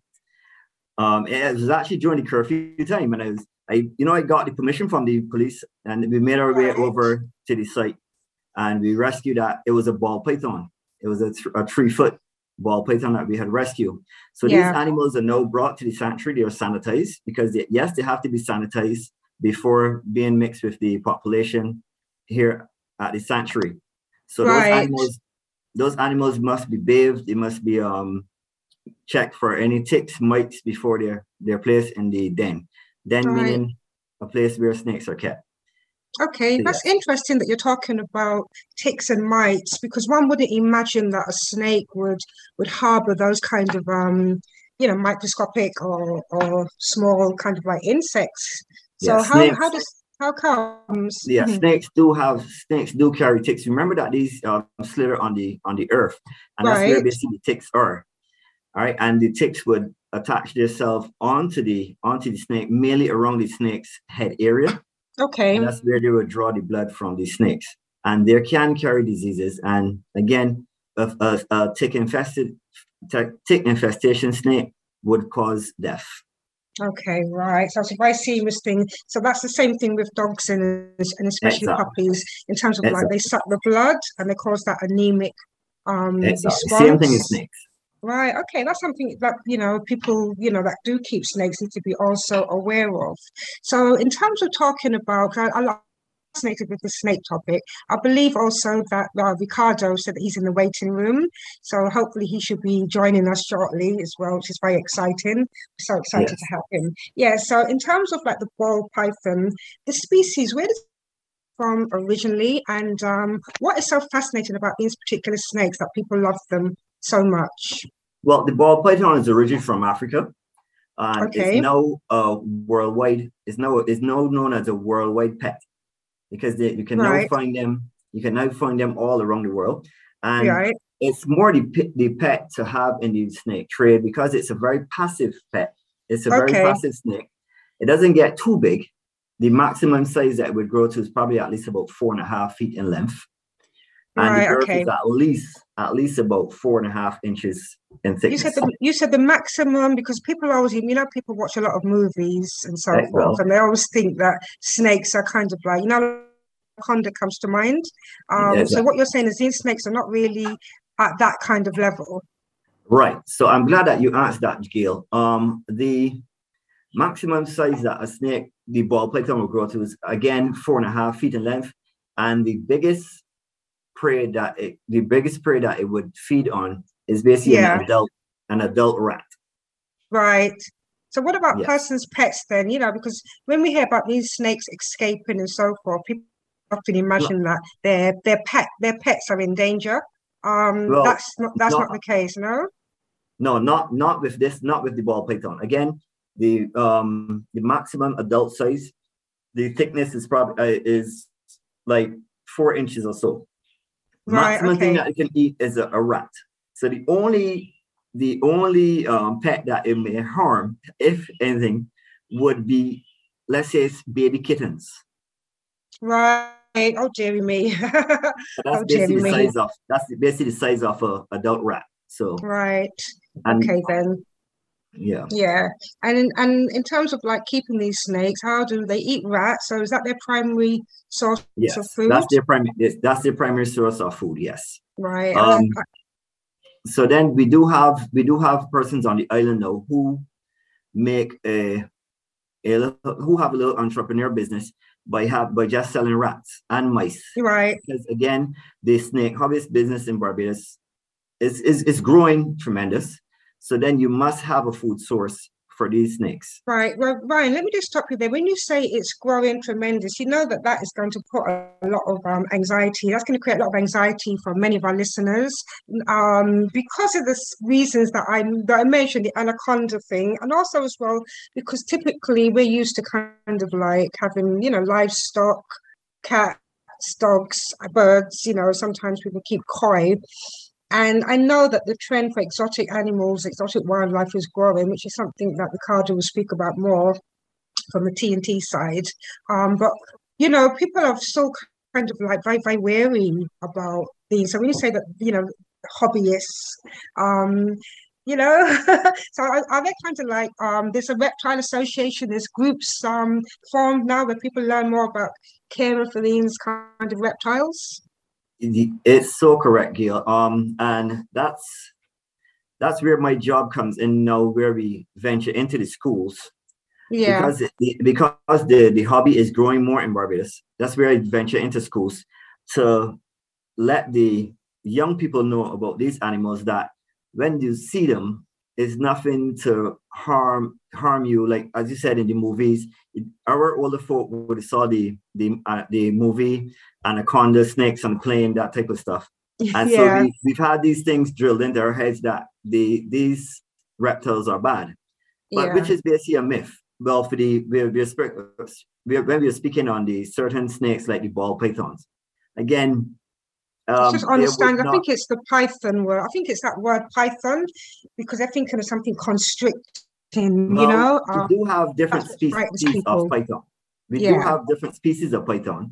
Um, it was actually during the curfew time, and I was I you know I got the permission from the police, and we made our way Right. over to the site, and we rescued that. It was a ball python. It was a, th- a three foot ball python that we had rescued. So these Yeah. animals are now brought to the sanctuary. They are sanitized because they, yes, they have to be sanitized before being mixed with the population here at the sanctuary. So those Right. animals, those animals must be bathed. They must be um, checked for any ticks, mites before they're they're placed in the den. Den Right. meaning a place where snakes are kept. Okay, So that's yes, interesting that you're talking about ticks and mites because one wouldn't imagine that a snake would would harbor those kind of um, you know, microscopic or or small kind of like insects. yeah, So how how snakes. does how comes? Yeah, Mhm. snakes do have snakes do carry ticks. Remember that these um, slither on the on the earth, and that's where Right. basically the ticks are. All right, and the ticks would attach themselves onto the onto the snake, mainly around the snake's head area, and Okay. that's where they would draw the blood from the snakes. And they can carry diseases. And again, a, a, a tick infested tick tick infestation snake would cause death. Okay, right. So it's a very serious thing. So that's the same thing with dogs and and especially Exactly. puppies in terms of like they Exactly. suck the blood and they cause that anemic um Exactly. Same thing as response. snakes. Right. Okay. That's something that, you know, people, you know, that do keep snakes need to be also aware of. So in terms of talking about, I, I like fascinated with the snake topic. I believe also that uh, Ricardo said that he's in the waiting room. So hopefully he should be joining us shortly as well, which is very exciting. We're so excited to Yes. have him. Yeah. So in terms of like the ball python, the species, where does it from originally? And um, what is so fascinating about these particular snakes that people love them so much? Well, the ball python is originally from Africa, and it's Okay. now uh, worldwide. It's now it's now known as a worldwide pet because they, you can now Right. find them. You can now find them all around the world, and Right. it's more the pe- the pet to have in the snake trade because it's a very passive pet. It's a very Okay. passive snake. It doesn't get too big. The maximum size that it would grow to is probably at least about four and a half feet in length, and the Right. girth Okay. is at least at least about four and a half inches in You said thickness. the you said the maximum because people always, you know, people watch a lot of movies and so Right, forth, well, and they always think that snakes are kind of like, you know, anaconda comes to mind. Um, so exactly. what you're saying is these snakes are not really at that kind of level. Right. So I'm glad that you asked that, Gail. Um, the maximum size that a snake, the ball python will grow to is again four and a half feet in length, and the biggest prey that it, the biggest prey that it would feed on is basically an Yeah. adult, an adult rat. Right. So what about Yes. persons' pets then? You know, because when we hear about these snakes escaping and so forth, people often Well, imagine that their their pet their pets are in danger. Um, well, that's not that's not not the case, no? no, not not with this, not with the ball python. Again, the um the maximum adult size, the thickness is probably uh, is like four inches or so. Right, Maximum thing okay. that it can eat is a, a rat. So the only the only um, pet that it may harm, if anything, would be, let's say, it's baby kittens. Right. Oh, dearie me. That's Oh, basically dearie the me. size of that's basically the size of a adult rat. So Right. and Okay, then. yeah. Yeah. And in, and in terms of like keeping these snakes, how do they eat rats? So is that their primary source Yes, of food? that's their primary that's their primary source of food. Yes. Right. Um, Uh, so then we do have we do have persons on the island now who make a, a little- who have a little entrepreneur business by have by just selling rats and mice. right. Because again, the snake hobbyist business in Barbados is is is growing tremendous. So then you must have a food source for these snakes. Right. Well, Ryan, let me just stop you there. When you say it's growing tremendous, you know that that is going to put a, a lot of um, anxiety. That's going to create a lot of anxiety for many of our listeners um, because of the s- reasons that I, that I mentioned, the anaconda thing, and also as well because typically we're used to kind of like having, you know, livestock, cats, dogs, birds, you know, sometimes people keep koi. And I know that the trend for exotic animals, exotic wildlife is growing, which is something that Ricardo will speak about more from the T N T side. Um, but, you know, people are so kind of like very, very wary about these. So when you say that, you know, hobbyists, um, you know, so are, are they kind of like, um, there's a reptile association, there's groups um, formed now where people learn more about caring for these kind of reptiles? It's so correct, Gail. Um, and that's that's where my job comes in now, where we venture into the schools Yeah, because it, because the, the hobby is growing more in Barbados. That's where I venture into schools to let the young people know about these animals, that when you see them, it's nothing to harm harm you. Like as you said in the movies, it, our older folk would have saw the the uh, the movie Anaconda, snakes on the plane, that type of stuff. And so yeah, we, we've had these things drilled into our heads that the these reptiles are bad, but which yeah. is basically a myth. Well, for the we're, we're, spe- we're when we're speaking on the certain snakes like the ball pythons, again, It's just um, they would understand. I not. think it's the Python word. I think it's that word Python because they're thinking of something constricting, you Well, know? we Uh, do have different that's what frightens species of people. python. We do Yeah. have different species of python,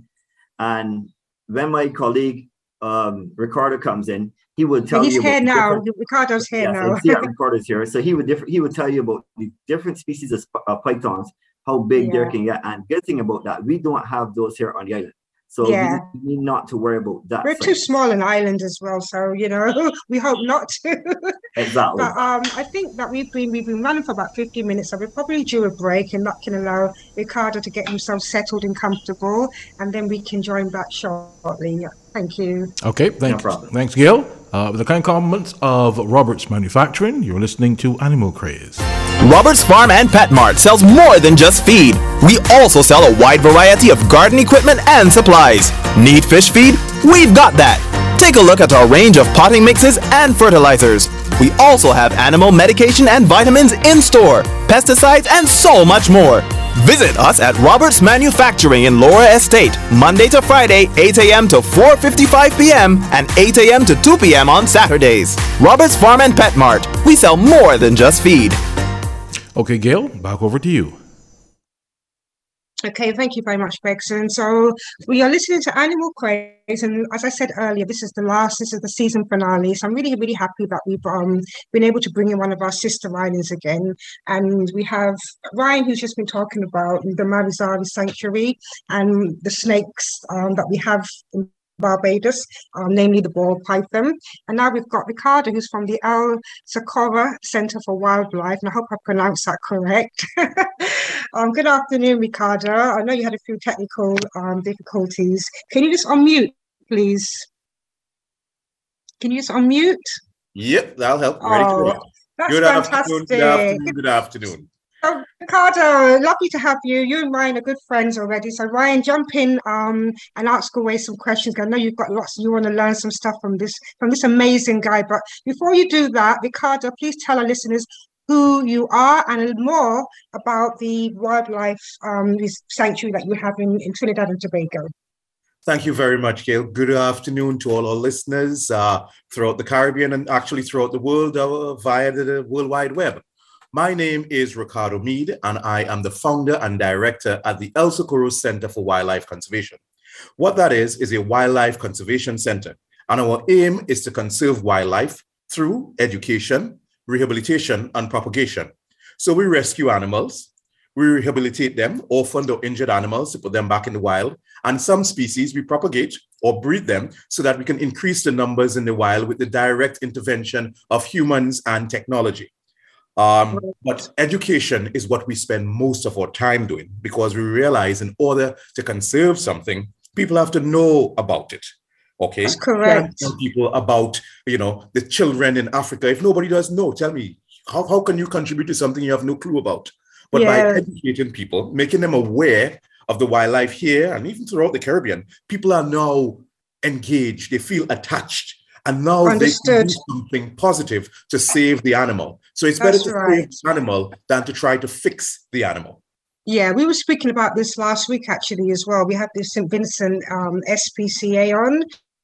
and when my colleague um, Ricardo comes in, he would So tell he's you about here the now. different. Ricardo's here Yes, now. I see that Ricardo's here. So he would differ, he would tell you about the different species of sp- uh, pythons, how big they Yeah. can get. And good thing about that, we don't have those here on the island, so Yeah. we need not to worry about that We're side. too small an island as well, so you know, we hope not to. Exactly. But um, I think that we've been we've been running for about fifteen minutes, so we're probably due a break, and that can allow Ricardo to get himself settled and comfortable, and then we can join back shortly. Thank you. Okay, thanks. problem. Thanks, Gail. Uh, with the kind comments of Roberts Manufacturing, you're listening to Animal Craze. Roberts Farm and Pet Mart sells more than just feed. We also sell a wide variety of garden equipment and supplies. Need fish feed? We've got that. Take a look at our range of potting mixes and fertilizers. We also have animal medication and vitamins in store, pesticides, and so much more. Visit us at Roberts Manufacturing in Laura Estate, Monday to Friday, eight a.m. to four fifty-five p.m. and eight a.m. to two p.m. on Saturdays. Roberts Farm and Pet Mart. We sell more than just feed. Okay, Gail, back over to you. Okay, thank you very much, Gregson. So we are listening to Animal Craze, and as I said earlier, this is the last, this is the season finale. So I'm really, really happy that we've um, been able to bring in one of our sister islands again. And we have Ryan, who's just been talking about the Marizari Sanctuary and the snakes um, that we have in Barbados, um, namely the ball python. And now we've got Ricardo, who's from the El Socorro Center for Wildlife, and I hope I pronounced that correct. um, good afternoon, Ricardo. I know you had a few technical um, difficulties. Can you just unmute, please? Can you just unmute? Yep, that'll help. Ready to Oh, roll. that's Good fantastic. afternoon, good afternoon, good afternoon. So, Ricardo, lovely to have you. You and Ryan are good friends already. So, Ryan, jump in um, and ask away some questions. I know you've got lots. You want to learn some stuff from this from this amazing guy. But before you do that, Ricardo, please tell our listeners who you are and more about the wildlife um, sanctuary that you have in, in Trinidad and Tobago. Thank you very much, Gail. Good afternoon to all our listeners uh, throughout the Caribbean and actually throughout the world uh, via the World Wide Web. My name is Ricardo Mead, and I am the founder and director at the El Socorro Center for Wildlife Conservation. What that is, is a wildlife conservation center. And our aim is to conserve wildlife through education, rehabilitation, and propagation. So we rescue animals, we rehabilitate them, orphaned or injured animals, to put them back in the wild. And some species we propagate or breed them so that we can increase the numbers in the wild with the direct intervention of humans and technology. Um, but education is what we spend most of our time doing, because we realize in order to conserve something, people have to know about it. Okay, that's correct. Tell people about, you know, the children in Africa. If nobody does know, tell me, how, how can you contribute to something you have no clue about? But yeah. by educating people, making them aware of the wildlife here and even throughout the Caribbean, people are now engaged, they feel attached, and now Understood. They can do something positive to save the animal. So it's That's better to right. save the animal than to try to fix the animal. Yeah, we were speaking about this last week actually as well. We had the Saint Vincent um, S P C A on.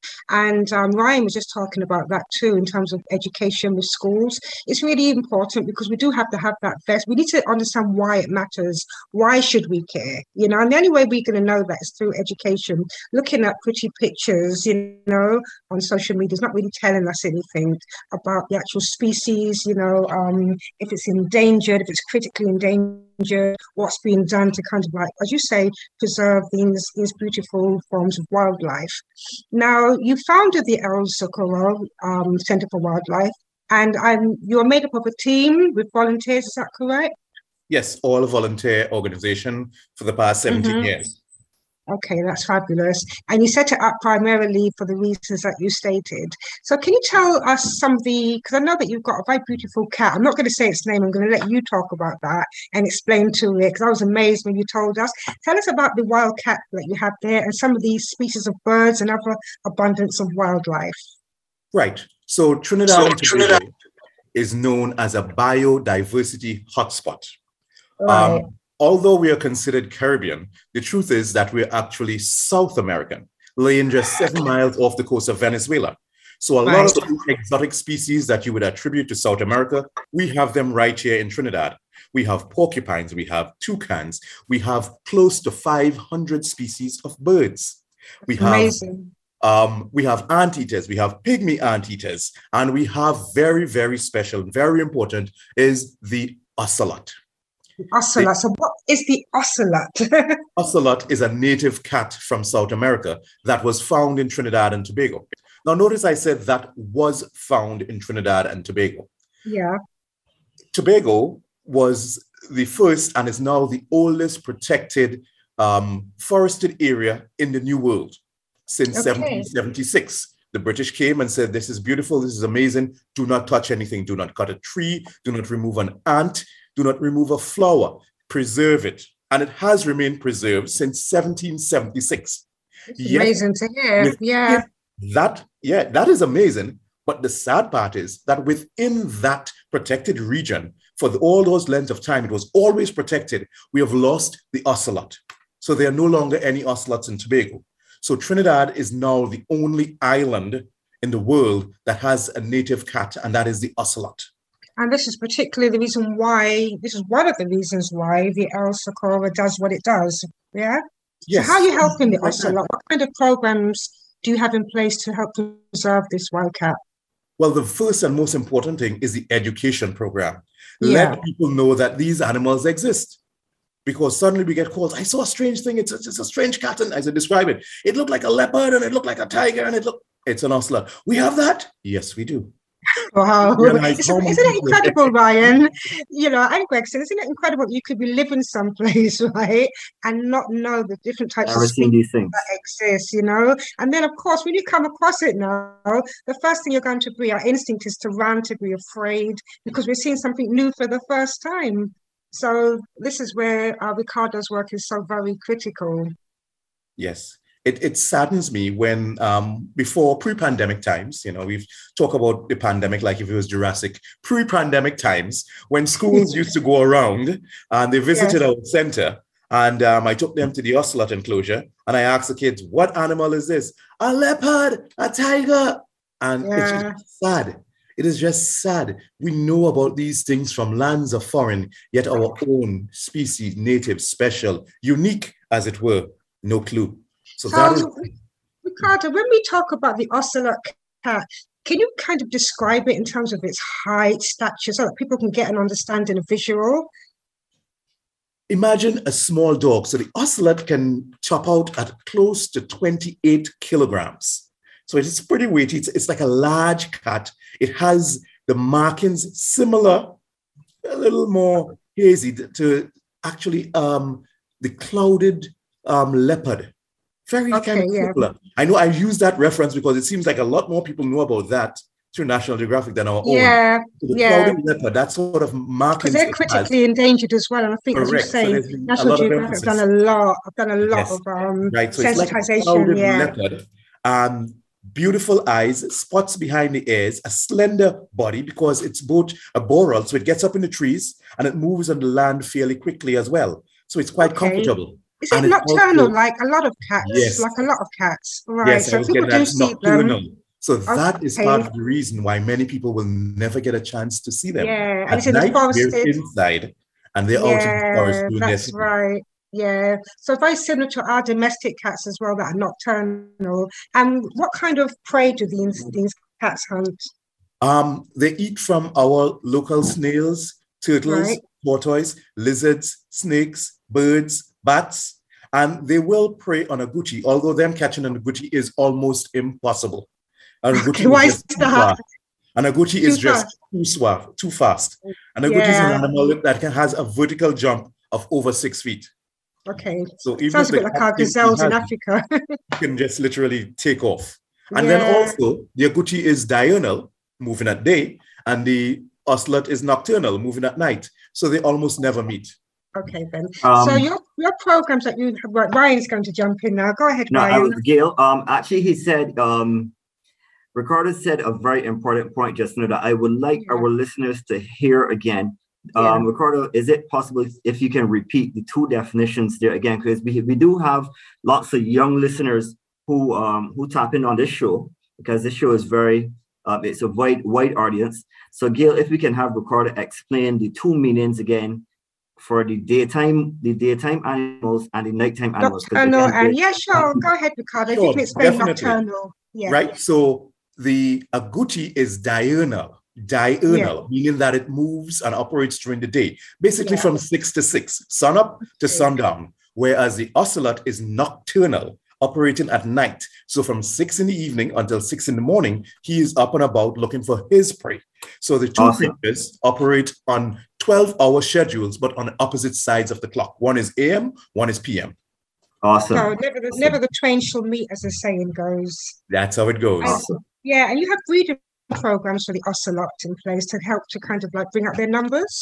And um, Ryan was just talking about that too, in terms of education with schools. It's really important because we do have to have that vest. We need to understand why it matters. Why should we care? You know, and the only way we're going to know that is through education. Looking at pretty pictures, you know, on social media is not really telling us anything about the actual species, you know, um, if it's endangered, if it's critically endangered, what's being done to kind of like, as you say, preserve these, these beautiful forms of wildlife. Now, you founded the El Socorro um, Center for Wildlife, and um, you're made up of a team with volunteers, is that correct? Yes, all volunteer organization for the past seventeen mm-hmm. years. Okay, that's fabulous. And you set it up primarily for the reasons that you stated. So can you tell us some of the, because I know that you've got a very beautiful cat. I'm not going to say its name. I'm going to let you talk about that and explain to it, because I was amazed when you told us. Tell us about the wild cat that you have there and some of these species of birds and other abundance of wildlife. Right. So Trinidad so, and Tobago Trinidad. is known as a biodiversity hotspot. Right. Um, Although we are considered Caribbean, the truth is that we're actually South American, laying just seven miles off the coast of Venezuela. So a right. lot of the exotic species that you would attribute to South America, we have them right here in Trinidad. We have porcupines, we have toucans, we have close to five hundred species of birds. We have, Amazing. Um, we have anteaters, we have pygmy anteaters, and we have very, very special, very important is the ocelot. Ocelot. So what is the ocelot? Ocelot is a native cat from South America that was found in Trinidad and Tobago. Now, notice I said that was found in Trinidad and Tobago. Yeah. Tobago was the first and is now the oldest protected um, forested area in the New World since okay. seventeen seventy-six. The British came and said, this is beautiful, this is amazing. Do not touch anything. Do not cut a tree. Do not remove an ant. Do not remove a flower, preserve it. And it has remained preserved since seventeen seventy-six. It's amazing to hear, yeah. That, yeah, that is amazing. But the sad part is that within that protected region, for the, all those lengths of time, it was always protected. We have lost the ocelot. So there are no longer any ocelots in Tobago. So Trinidad is now the only island in the world that has a native cat, and that is the ocelot. And this is particularly the reason why, this is one of the reasons why the El Socorro does what it does, yeah? Yes. So how are you helping the ocelot? What kind of programs do you have in place to help preserve this wildcat? Well, the first and most important thing is the education program. Yeah. Let people know that these animals exist. Because suddenly we get calls, I saw a strange thing, it's, it's a strange cat, and as I describe it, it looked like a leopard, and it looked like a tiger, and it looked, it's an ocelot. We have that? Yes, we do. Wow. Like, isn't, isn't it incredible, Ryan? You know, and Gregson, isn't it incredible you could be living someplace, right, and not know the different types Never of seen these things that exist, you know? And then, of course, when you come across it now, the first thing you're going to be, our instinct is to run, to be afraid, because we're seeing something new for the first time. So this is where uh, Ricardo's work is so very critical. Yes. It, it saddens me when, um, before pre-pandemic times, you know, we've talked about the pandemic like if it was Jurassic, pre-pandemic times, when schools used to go around and they visited yes. our center, and um, I took them to the ocelot enclosure, and I asked the kids, what animal is this? A leopard, a tiger. And yeah. it's just sad. It is just sad. We know about these things from lands of foreign, yet our own species, native, special, unique, as it were, no clue. So, So, that is, Ricardo, when we talk about the ocelot cat, can you kind of describe it in terms of its height, stature, so that people can get an understanding, a visual? imagine a small dog. So the ocelot can top out at close to twenty-eight kilograms. So it's pretty weighty. It's, it's like a large cat. It has the markings similar, a little more hazy to actually um, the clouded um, leopard. Very Okay, kind of yeah. similar. I know I use that reference because it seems like a lot more people know about that through National Geographic than our own. Yeah, So the yeah. clouded leopard, that sort of Because markings they're it has. critically endangered as well. And I think, as you Correct. So say, there's been a National lot of Geographic have done a emphasis. lot. I've done a lot Yes. of um, Right. So it's like a sensitization. clouded Yeah. leopard. Um, beautiful eyes, spots behind the ears, a slender body because it's both a boreal, so it gets up in the trees and it moves on the land fairly quickly as well. So it's quite Okay. comfortable. Is it And it's nocturnal, also- like a lot of cats? Yes. Like a lot of cats, right? Yes, I So was people getting do that see nocturnal. them. So that is Okay. part of the reason why many people will never get a chance to see them. Yeah, and At it's in the night, they're forested. inside and they're out in the forest Yeah, doing their that's thing. right. Yeah, so very similar to our domestic cats as well that are nocturnal. And what kind of prey do these these cats hunt? Um, they eat from our local snails, turtles, Right. tortoise, lizards, snakes, birds, bats, and they will prey on agouti, although them catching an agouti is almost impossible. An agouti Okay, why is is just too that? fast. An agouti is Too just fast. too suave, too fast. An agouti is Yeah. an animal that can, has a vertical jump of over six feet. Okay, So even sounds a if bit the like cat our thinks he gazelles in has it, Africa. he can just literally take off. And then Yeah. also the agouti is diurnal, moving at day, and the ocelot is nocturnal, moving at night. So they almost never meet. Okay, then. Um, So your your programs that you have, right, Ryan's going to jump in now. Go ahead, No, I Ryan. was Gail. Um, actually, he said, um, Ricardo said a very important point just now that I would like Yeah. our listeners to hear again. Yeah. Um, Ricardo, is it possible if you can repeat the two definitions there again? Because we, we do have lots of young listeners who um, who tap in on this show because this show is very, uh, it's a wide, wide audience. So Gail, if we can have Ricardo explain the two meanings again for the daytime, the daytime animals and the nighttime animals. 'Cause Nocturnal again, and they- yeah, sure. Go ahead, Ricardo. If you Sure, can explain definitely. nocturnal. Yeah. Right? So the agouti is diurnal, diurnal, meaning that it moves and operates during the day, basically Yeah. from six to six, sun up to Okay. sundown, whereas the ocelot is nocturnal, operating at night. So from six in the evening until six in the morning, he is up and about looking for his prey. So the two Awesome. creatures operate on twelve hour schedules, but on opposite sides of the clock. One is A M, one is P M. Awesome. So never the, never the twain shall meet, as the saying goes. That's how it goes. Awesome. Yeah, and you have breeding programs for the ocelot in place to help to kind of like bring up their numbers.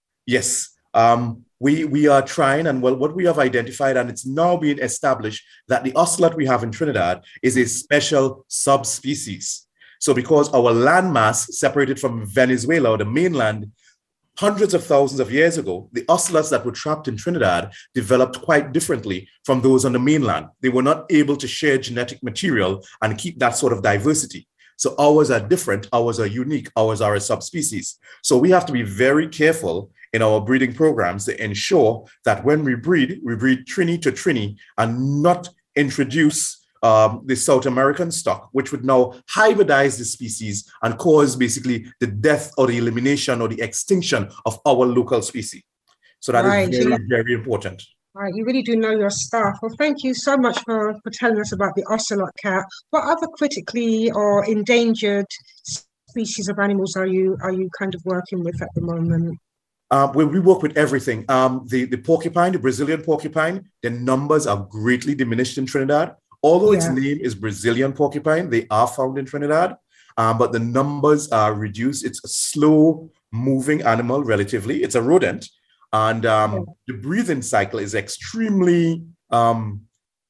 Yes, um, we we are trying, and well, what we have identified, and it's now being established that the ocelot we have in Trinidad is a special subspecies. So, because our landmass separated from Venezuela, or the mainland, hundreds of thousands of years ago, the ocelots that were trapped in Trinidad developed quite differently from those on the mainland. They were not able to share genetic material and keep that sort of diversity. So ours are different, ours are unique, ours are a subspecies. So we have to be very careful in our breeding programs to ensure that when we breed, we breed trini to trini and not introduce um, the South American stock, which would now hybridize the species and cause basically the death or the elimination or the extinction of our local species. So that Right. is very, very important. Right, you really do know your stuff. Well, thank you so much for, for telling us about the ocelot cat. What other critically or endangered species of animals are you are you kind of working with at the moment? Uh, we, we work with everything. Um, the, the porcupine, the Brazilian porcupine, the numbers are greatly diminished in Trinidad. Although its Yeah. name is Brazilian porcupine, they are found in Trinidad, um, but the numbers are reduced. It's a slow moving animal relatively. It's a rodent. And um, Yeah. the breathing cycle is extremely um,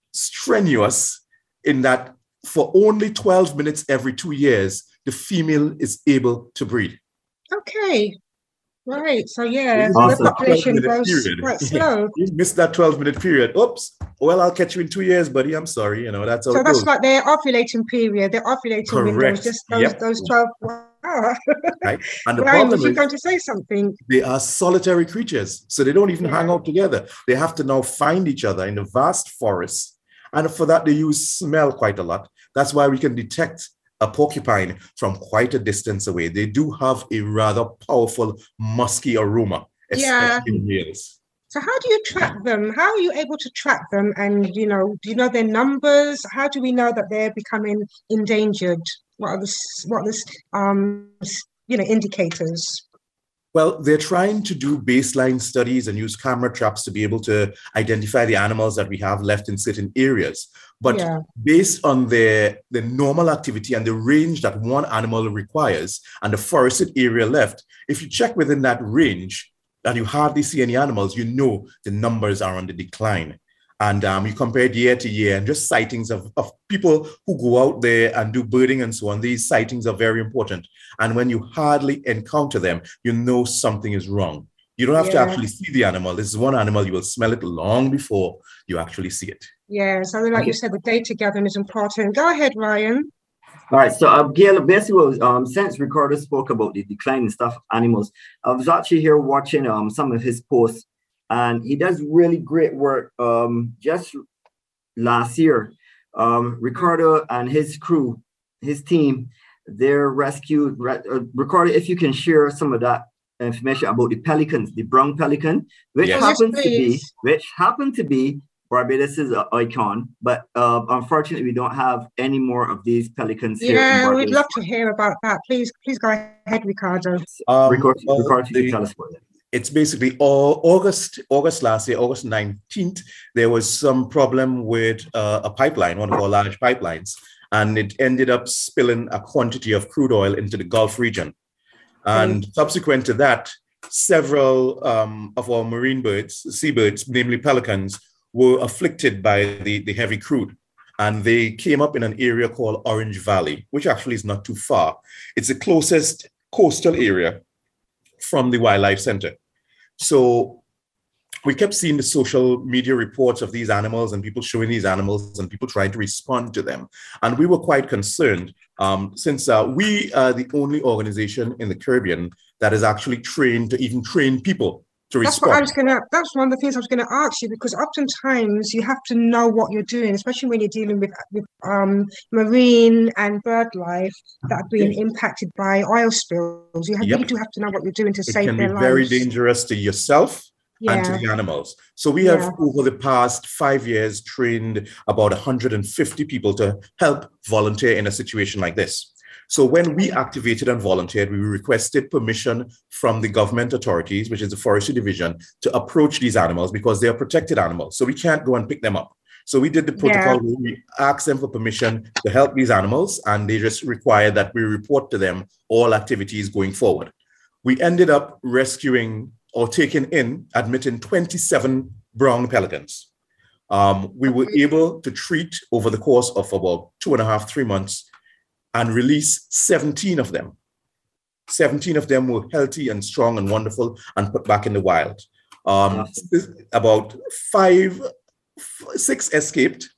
strenuous in that for only twelve minutes every two years, the female is able to breed. Okay, right. So yeah, You so the missed that population twelve-minute grows period. quite slow. You missed that twelve minute period. Oops. Well, I'll catch you in two years, buddy. I'm sorry. You know, that's how So it that's goes. like their ovulating period, their ovulating windows, Correct. just those Yep. those twelve. Wow. Right. And the Ryan, problem was you is going to say something? they are solitary creatures. So they don't even Yeah. hang out together. They have to now find each other in the vast forests And for that, they use smell quite a lot. That's why we can detect a porcupine from quite a distance away. They do have a rather powerful, musky aroma, especially in males. So how do you track them? How are you able to track them? And, you know, do you know their numbers? How do we know that they're becoming endangered? What are the, what are the um, you know, indicators? Well, they're trying to do baseline studies and use camera traps to be able to identify the animals that we have left in certain areas. But yeah. based on their, the normal activity and the range that one animal requires and the forested area left, if you check within that range and you hardly see any animals, you know the numbers are on the decline. And um, you compare it year to year and just sightings of, of people who go out there and do birding and so on. These sightings are very important. And when you hardly encounter them, you know something is wrong. You don't have yeah. to actually see the animal. This is one animal, you will smell it long before you actually see it. Yeah, so like you said, the data gathering is important. Go ahead, Ryan. All right, so uh, Gail, basically, um, since Ricardo spoke about the declining stuff of animals, I was actually here watching um, some of his posts. And he does really great work. Um, just last year, um, Ricardo and his crew, his team, they're rescued. Uh, Ricardo, if you can share some of that information about the pelicans, the brown pelican, which yes. happens yes, to be, which happened to be Barbados' icon, but uh, unfortunately, we don't have any more of these pelicans here. Yeah, we'd love to hear about that. Please, please go ahead, Ricardo. Um, Ricardo, well, Ricardo the- tell us about it. It's basically all August, August last year, August nineteenth, there was some problem with uh, a pipeline, one of our large pipelines, and it ended up spilling a quantity of crude oil into the Gulf region. And mm. subsequent to that, several um, of our marine birds, seabirds, namely pelicans, were afflicted by the, the heavy crude. And they came up in an area called Orange Valley, which actually is not too far. It's the closest coastal area from the Wildlife Center. So we kept seeing the social media reports of these animals and people showing these animals and people trying to respond to them. And we were quite concerned um, since uh, we are the only organization in the Caribbean that is actually trained to even train people to That's respond. what I was gonna. That's one of the things I was gonna ask you, because oftentimes you have to know what you're doing, especially when you're dealing with, with um, marine and bird life that are being yes. impacted by oil spills. You have, yep. really do have to know what you're doing to it save their lives. It can be very dangerous to yourself yeah. and to the animals. So we have, yeah. over the past five years, trained about one hundred fifty people to help volunteer in a situation like this. So when we activated and volunteered, we requested permission from the government authorities, which is the Forestry Division, to approach these animals because they are protected animals. So we can't go and pick them up. So we did the protocol yeah. where we asked them for permission to help these animals, and they just required that we report to them all activities going forward. We ended up rescuing or taking in, admitting twenty-seven brown pelicans. Um, we were able to treat over the course of about two and a half, three months, and release seventeen of them. seventeen of them were healthy and strong and wonderful and put back in the wild. Um, about five, six escaped.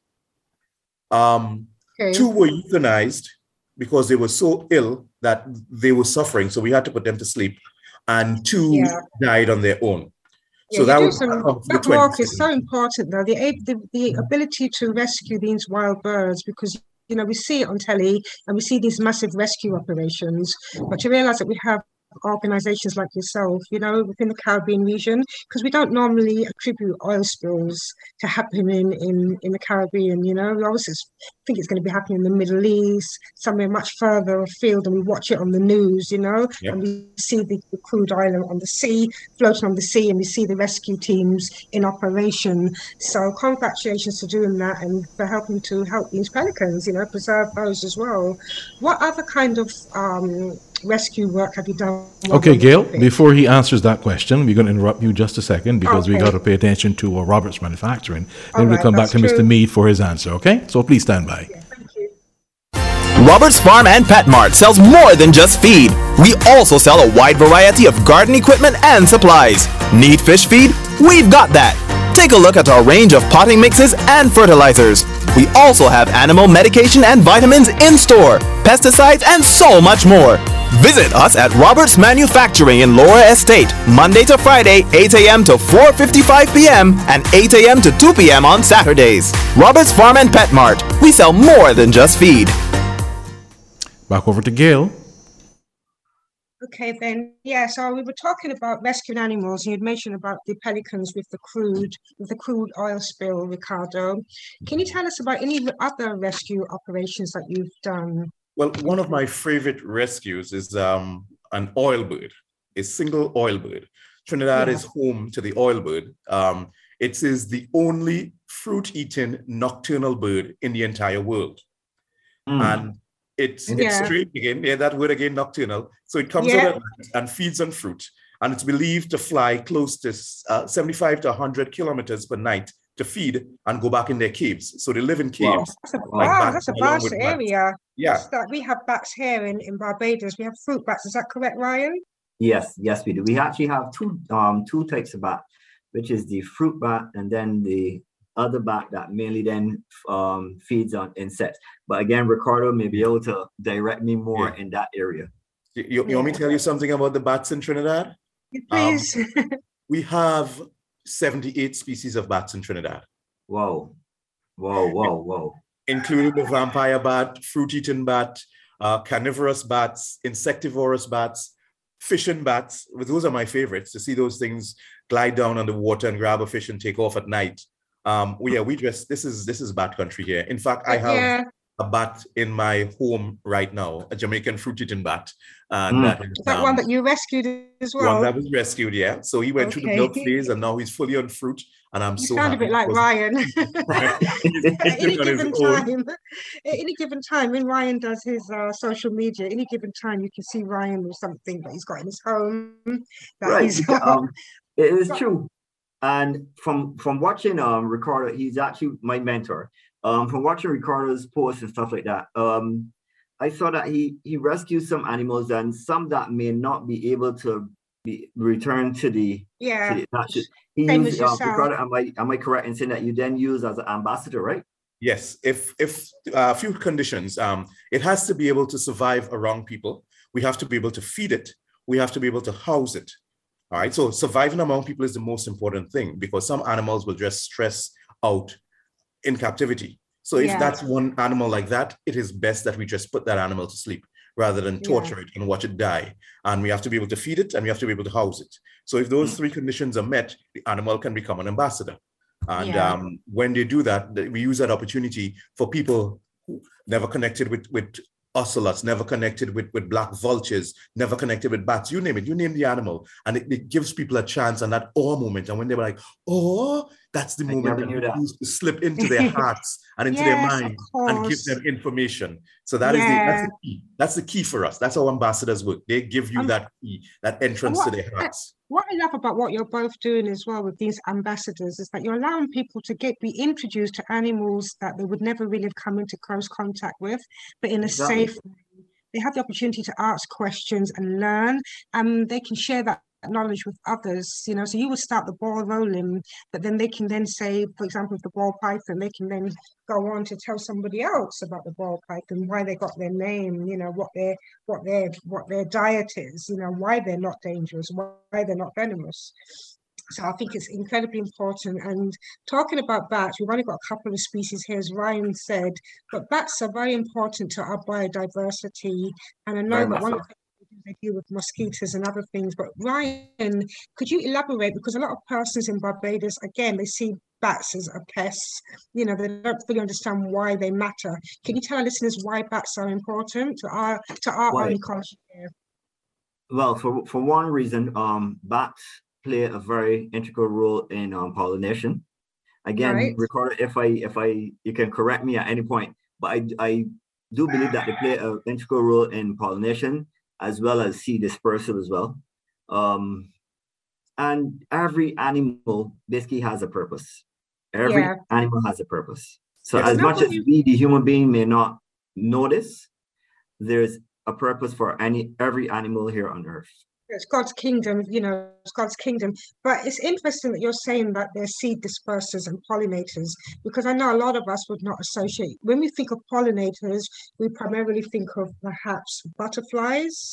Um, okay. Two were euthanized because they were so ill that they were suffering. So we had to put them to sleep. And two yeah. died on their own. Yeah, so that was some, that work is so important, though. The, the, the ability to rescue these wild birds, because you know, we see it on telly and we see these massive rescue operations, but to realize that we have organizations like yourself, you know, within the Caribbean region, because we don't normally attribute oil spills to happening in, in the Caribbean, you know, we always think it's going to be happening in the Middle East, somewhere much further afield, and we watch it on the news, you know, yep. and we see the, the crude oil on the sea, floating on the sea, and we see the rescue teams in operation. So congratulations for doing that and for helping to help these pelicans, you know, preserve those as well. What other kind of um, rescue work have you done? Okay, Gail, before he answers that question, we're going to interrupt you just a second because okay. we got to pay attention to uh, Robert's Manufacturing. Then right, we'll come back to true. Mister Mead for his answer, okay? So please stand by. Yeah, thank you. Robert's Farm and Pet Mart sells more than just feed. We also sell a wide variety of garden equipment and supplies. Need fish feed? We've got that. Take a look at our range of potting mixes and fertilizers. We also have animal medication and vitamins in store, pesticides, and so much more. Visit us at Roberts Manufacturing in Laura Estate, Monday to Friday, eight a.m. to four fifty-five p.m. and eight a.m. to two p.m. on Saturdays. Roberts Farm and Pet Mart. We sell more than just feed. Back over to Gail. Okay, then, yeah, so we were talking about rescuing animals, and you'd mentioned about the pelicans with the crude, with the crude oil spill, Ricardo. Can you tell us about any other rescue operations that you've done? Well, one of my favorite rescues is um, an oil bird, a single oil bird. Trinidad yeah. is home to the oil bird. Um, it is the only fruit-eating nocturnal bird in the entire world. Mm. And it's, it's yeah. straight again, yeah, that word again, nocturnal. So it comes yeah. out at night and feeds on fruit. And it's believed to fly close to uh, seventy-five to one hundred kilometers per night to feed and go back in their caves. So they live in caves. Wow, that's a, like wow, bats, that's a vast area. Yeah. That we have bats here in, in Barbados. We have fruit bats. Is that correct, Ryan? Yes, yes, we do. We actually have two um two types of bat, which is the fruit bat and then the other bat that mainly then um feeds on insects. But again, Ricardo may be able to direct me more yeah. in that area. You, you, you want me to tell you something about the bats in Trinidad? Please. Um, we have seventy-eight species of bats in Trinidad. Whoa, whoa, whoa, whoa. Including the vampire bat, fruit-eating bat, uh, carnivorous bats, insectivorous bats, fishing bats. Those are my favorites, to see those things glide down on the water and grab a fish and take off at night. Um, well, yeah, we just, this is this is bat country here. In fact, I have yeah. a bat in my home right now, a Jamaican fruit-eating bat. And mm. that is, is that um, one that you rescued as well? One that was rescued, yeah. So he went okay. through the milk phase and now he's fully on fruit. And I'm you so sound happy. a bit like Ryan. at any given time, at any given time, when Ryan does his uh, social media, any given time you can see Ryan with something that he's got in his home. That right. He's, um, it is true. And from from watching um Ricardo, he's actually my mentor. Um, from watching Ricardo's posts and stuff like that, um, I saw that he he rescues some animals and some that may not be able to be returned to the yeah. To the, not to, he used, uh, Ricardo, am I am I correct in saying that you then use as an ambassador, right? Yes. If if uh, a few conditions, um, it has to be able to survive around people. We have to be able to feed it. We have to be able to house it. All right. So surviving among people is the most important thing because some animals will just stress out in captivity. So if yeah. that's one animal like that, it is best that we just put that animal to sleep rather than torture yeah. it and watch it die. And we have to be able to feed it and we have to be able to house it. So if those three conditions are met, the animal can become an ambassador. And yeah. um, when they do that, we use that opportunity for people who never connected with, with ocelots, never connected with, with black vultures, never connected with bats, you name it, you name the animal. And it, it gives people a chance and that awe moment. And when they were like, oh, that's the I moment that we use to slip into their hearts and into yes, their mind and give them information. So that yeah. is the, that's the key. That's the key for us. That's how ambassadors work. They give you um, that key, that entrance what, to their hearts. What I love about what you're both doing as well with these ambassadors is that you're allowing people to get be introduced to animals that they would never really have come into close contact with, but in a exactly. safe way. They have the opportunity to ask questions and learn, and they can share that knowledge with others, you know, so you would start the ball rolling, but then they can then say, for example, with the ball python, they can then go on to tell somebody else about the ball python, why they got their name, you know, what their what their what their diet is, you know, why they're not dangerous, why they're not venomous. So I think it's incredibly important. And talking about bats, we've only got a couple of species here, as Ryan said, but bats are very important to our biodiversity. And I know very that one so. of the they deal with mosquitoes and other things, but Ryan, could you elaborate, because a lot of persons in Barbados, again, they see bats as a pest, you know, they don't fully understand why they matter. Can you tell our listeners why bats are important to our to our well, ecology here? Well, for for one reason, um bats play a very integral role in um, pollination. Again, right. Ricardo, if I if I you can correct me at any point, but I I do believe that they play an integral role in pollination, as well as seed dispersal as well. Um, and every animal basically has a purpose. Every yeah. animal has a purpose. So yes, as much as we, the human being, may not notice, there's a purpose for any every animal here on earth. It's God's kingdom, you know, it's God's kingdom. But it's interesting that you're saying that they're seed dispersers and pollinators, because I know a lot of us would not associate. When we think of pollinators, we primarily think of perhaps butterflies,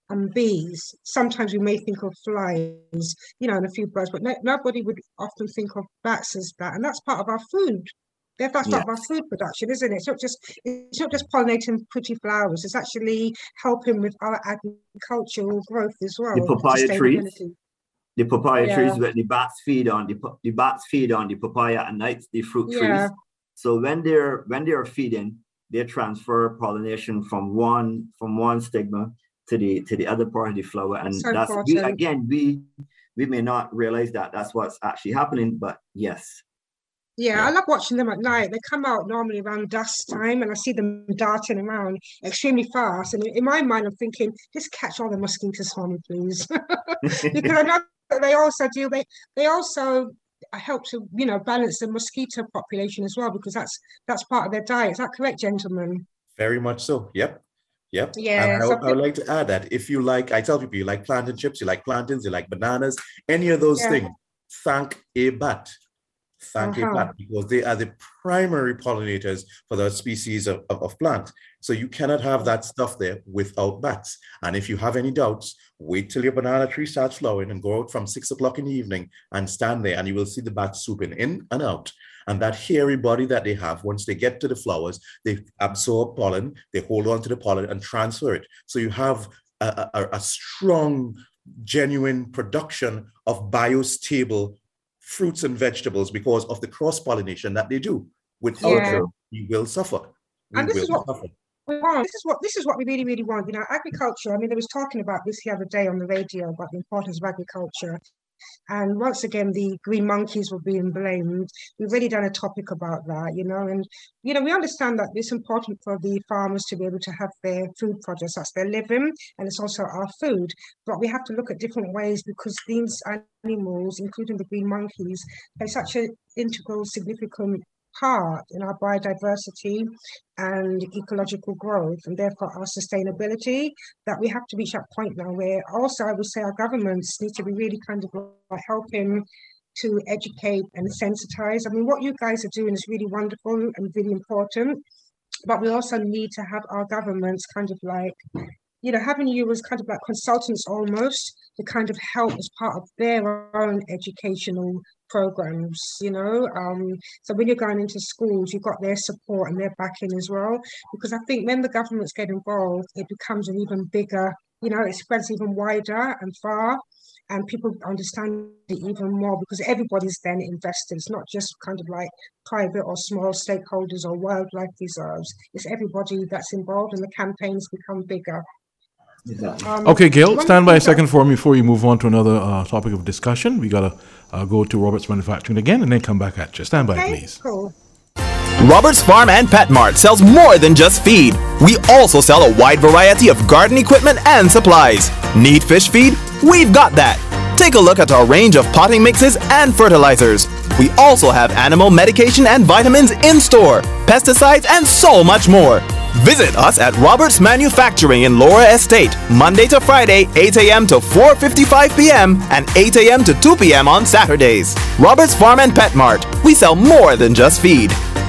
and bees. Sometimes we may think of flies, you know, and a few birds, but no, nobody would often think of bats as that. And that's part of our food. That- That's Yeah. part of our food production, isn't it? It's not just it's not just pollinating pretty flowers. It's actually helping with our agricultural growth as well. The papaya trees, sustainability. the papaya Yeah. trees where the bats feed on the pa- the bats feed on the papaya at night, the fruit Yeah. trees. So when they're when they're feeding, they transfer pollination from one from one stigma to the to the other part of the flower, and So that's we important. again we we may not realize that that's what's actually happening, but yes. Yeah, Yeah. I love watching them at night. They come out normally around dusk time, and I see them darting around extremely fast. And in my mind, I'm thinking, just catch all the mosquitoes for me, please, because I know that they also do. They they also help to you know balance the mosquito population as well, because that's that's part of their diet. Is that correct, gentlemen? Very much so. Yep. Yep. Yeah. And I, So I would like to add that if you like, I tell people you like plantain chips, you like plantains, you like bananas, any of those Yeah. things, thank a bat. Thank a Uh-huh. bat, because they are the primary pollinators for the species of, of, of plant. So you cannot have that stuff there without bats. And if you have any doubts, wait till your banana tree starts flowering and go out from six o'clock in the evening and stand there, and you will see the bats swooping in and out. And that hairy body that they have, once they get to the flowers, they absorb pollen, they hold on to the pollen and transfer it. So you have a, a, a strong, genuine production of biostable fruits and vegetables because of the cross-pollination that they do. Without Yeah. it, we will suffer. We And this will is what- suffer. we want. This is what this is what we really, really want. You know, agriculture. I mean, they was talking about this the other day on the radio about the importance of agriculture. And once again, the green monkeys were being blamed. We've really done a topic about that, you know, and, you know, we understand that it's important for the farmers to be able to have their food produce, that's their living, and it's also our food. But we have to look at different ways, because these animals, including the green monkeys, play such an integral, significant part in our biodiversity and ecological growth, and therefore our sustainability, that we have to reach that point now where also I would say our governments need to be really kind of like helping to educate and sensitize. I mean, what you guys are doing is really wonderful and really important, but we also need to have our governments kind of like, you know, having you as kind of like consultants almost to kind of help as part of their own educational programs, you know. Um, so when you're going into schools, you've got their support and their backing as well. Because I think when the governments get involved, it becomes an even bigger, you know, it spreads even wider and far, and people understand it even more because everybody's then invested. It's not just kind of like private or small stakeholders or wildlife reserves. It's everybody that's involved, and the campaigns become bigger. Exactly. Um, Okay, Gail, one stand by a thing that- second for me before you move on to another uh, topic of discussion. We gotta uh, go to Roberts Manufacturing again and then come back at you. Stand by, Okay, please. cool. Roberts Farm and Pet Mart sells more than just feed. We also sell a wide variety of garden equipment and supplies. Need fish feed? We've got that. Take a look at our range of potting mixes and fertilizers. We also have animal medication and vitamins in store, pesticides, and so much more. Visit us at Roberts Manufacturing in Laura Estate, Monday to Friday, eight a.m. to four fifty-five p.m. and eight a.m. to two p.m. on Saturdays. Roberts Farm and Pet Mart. We sell more than just feed.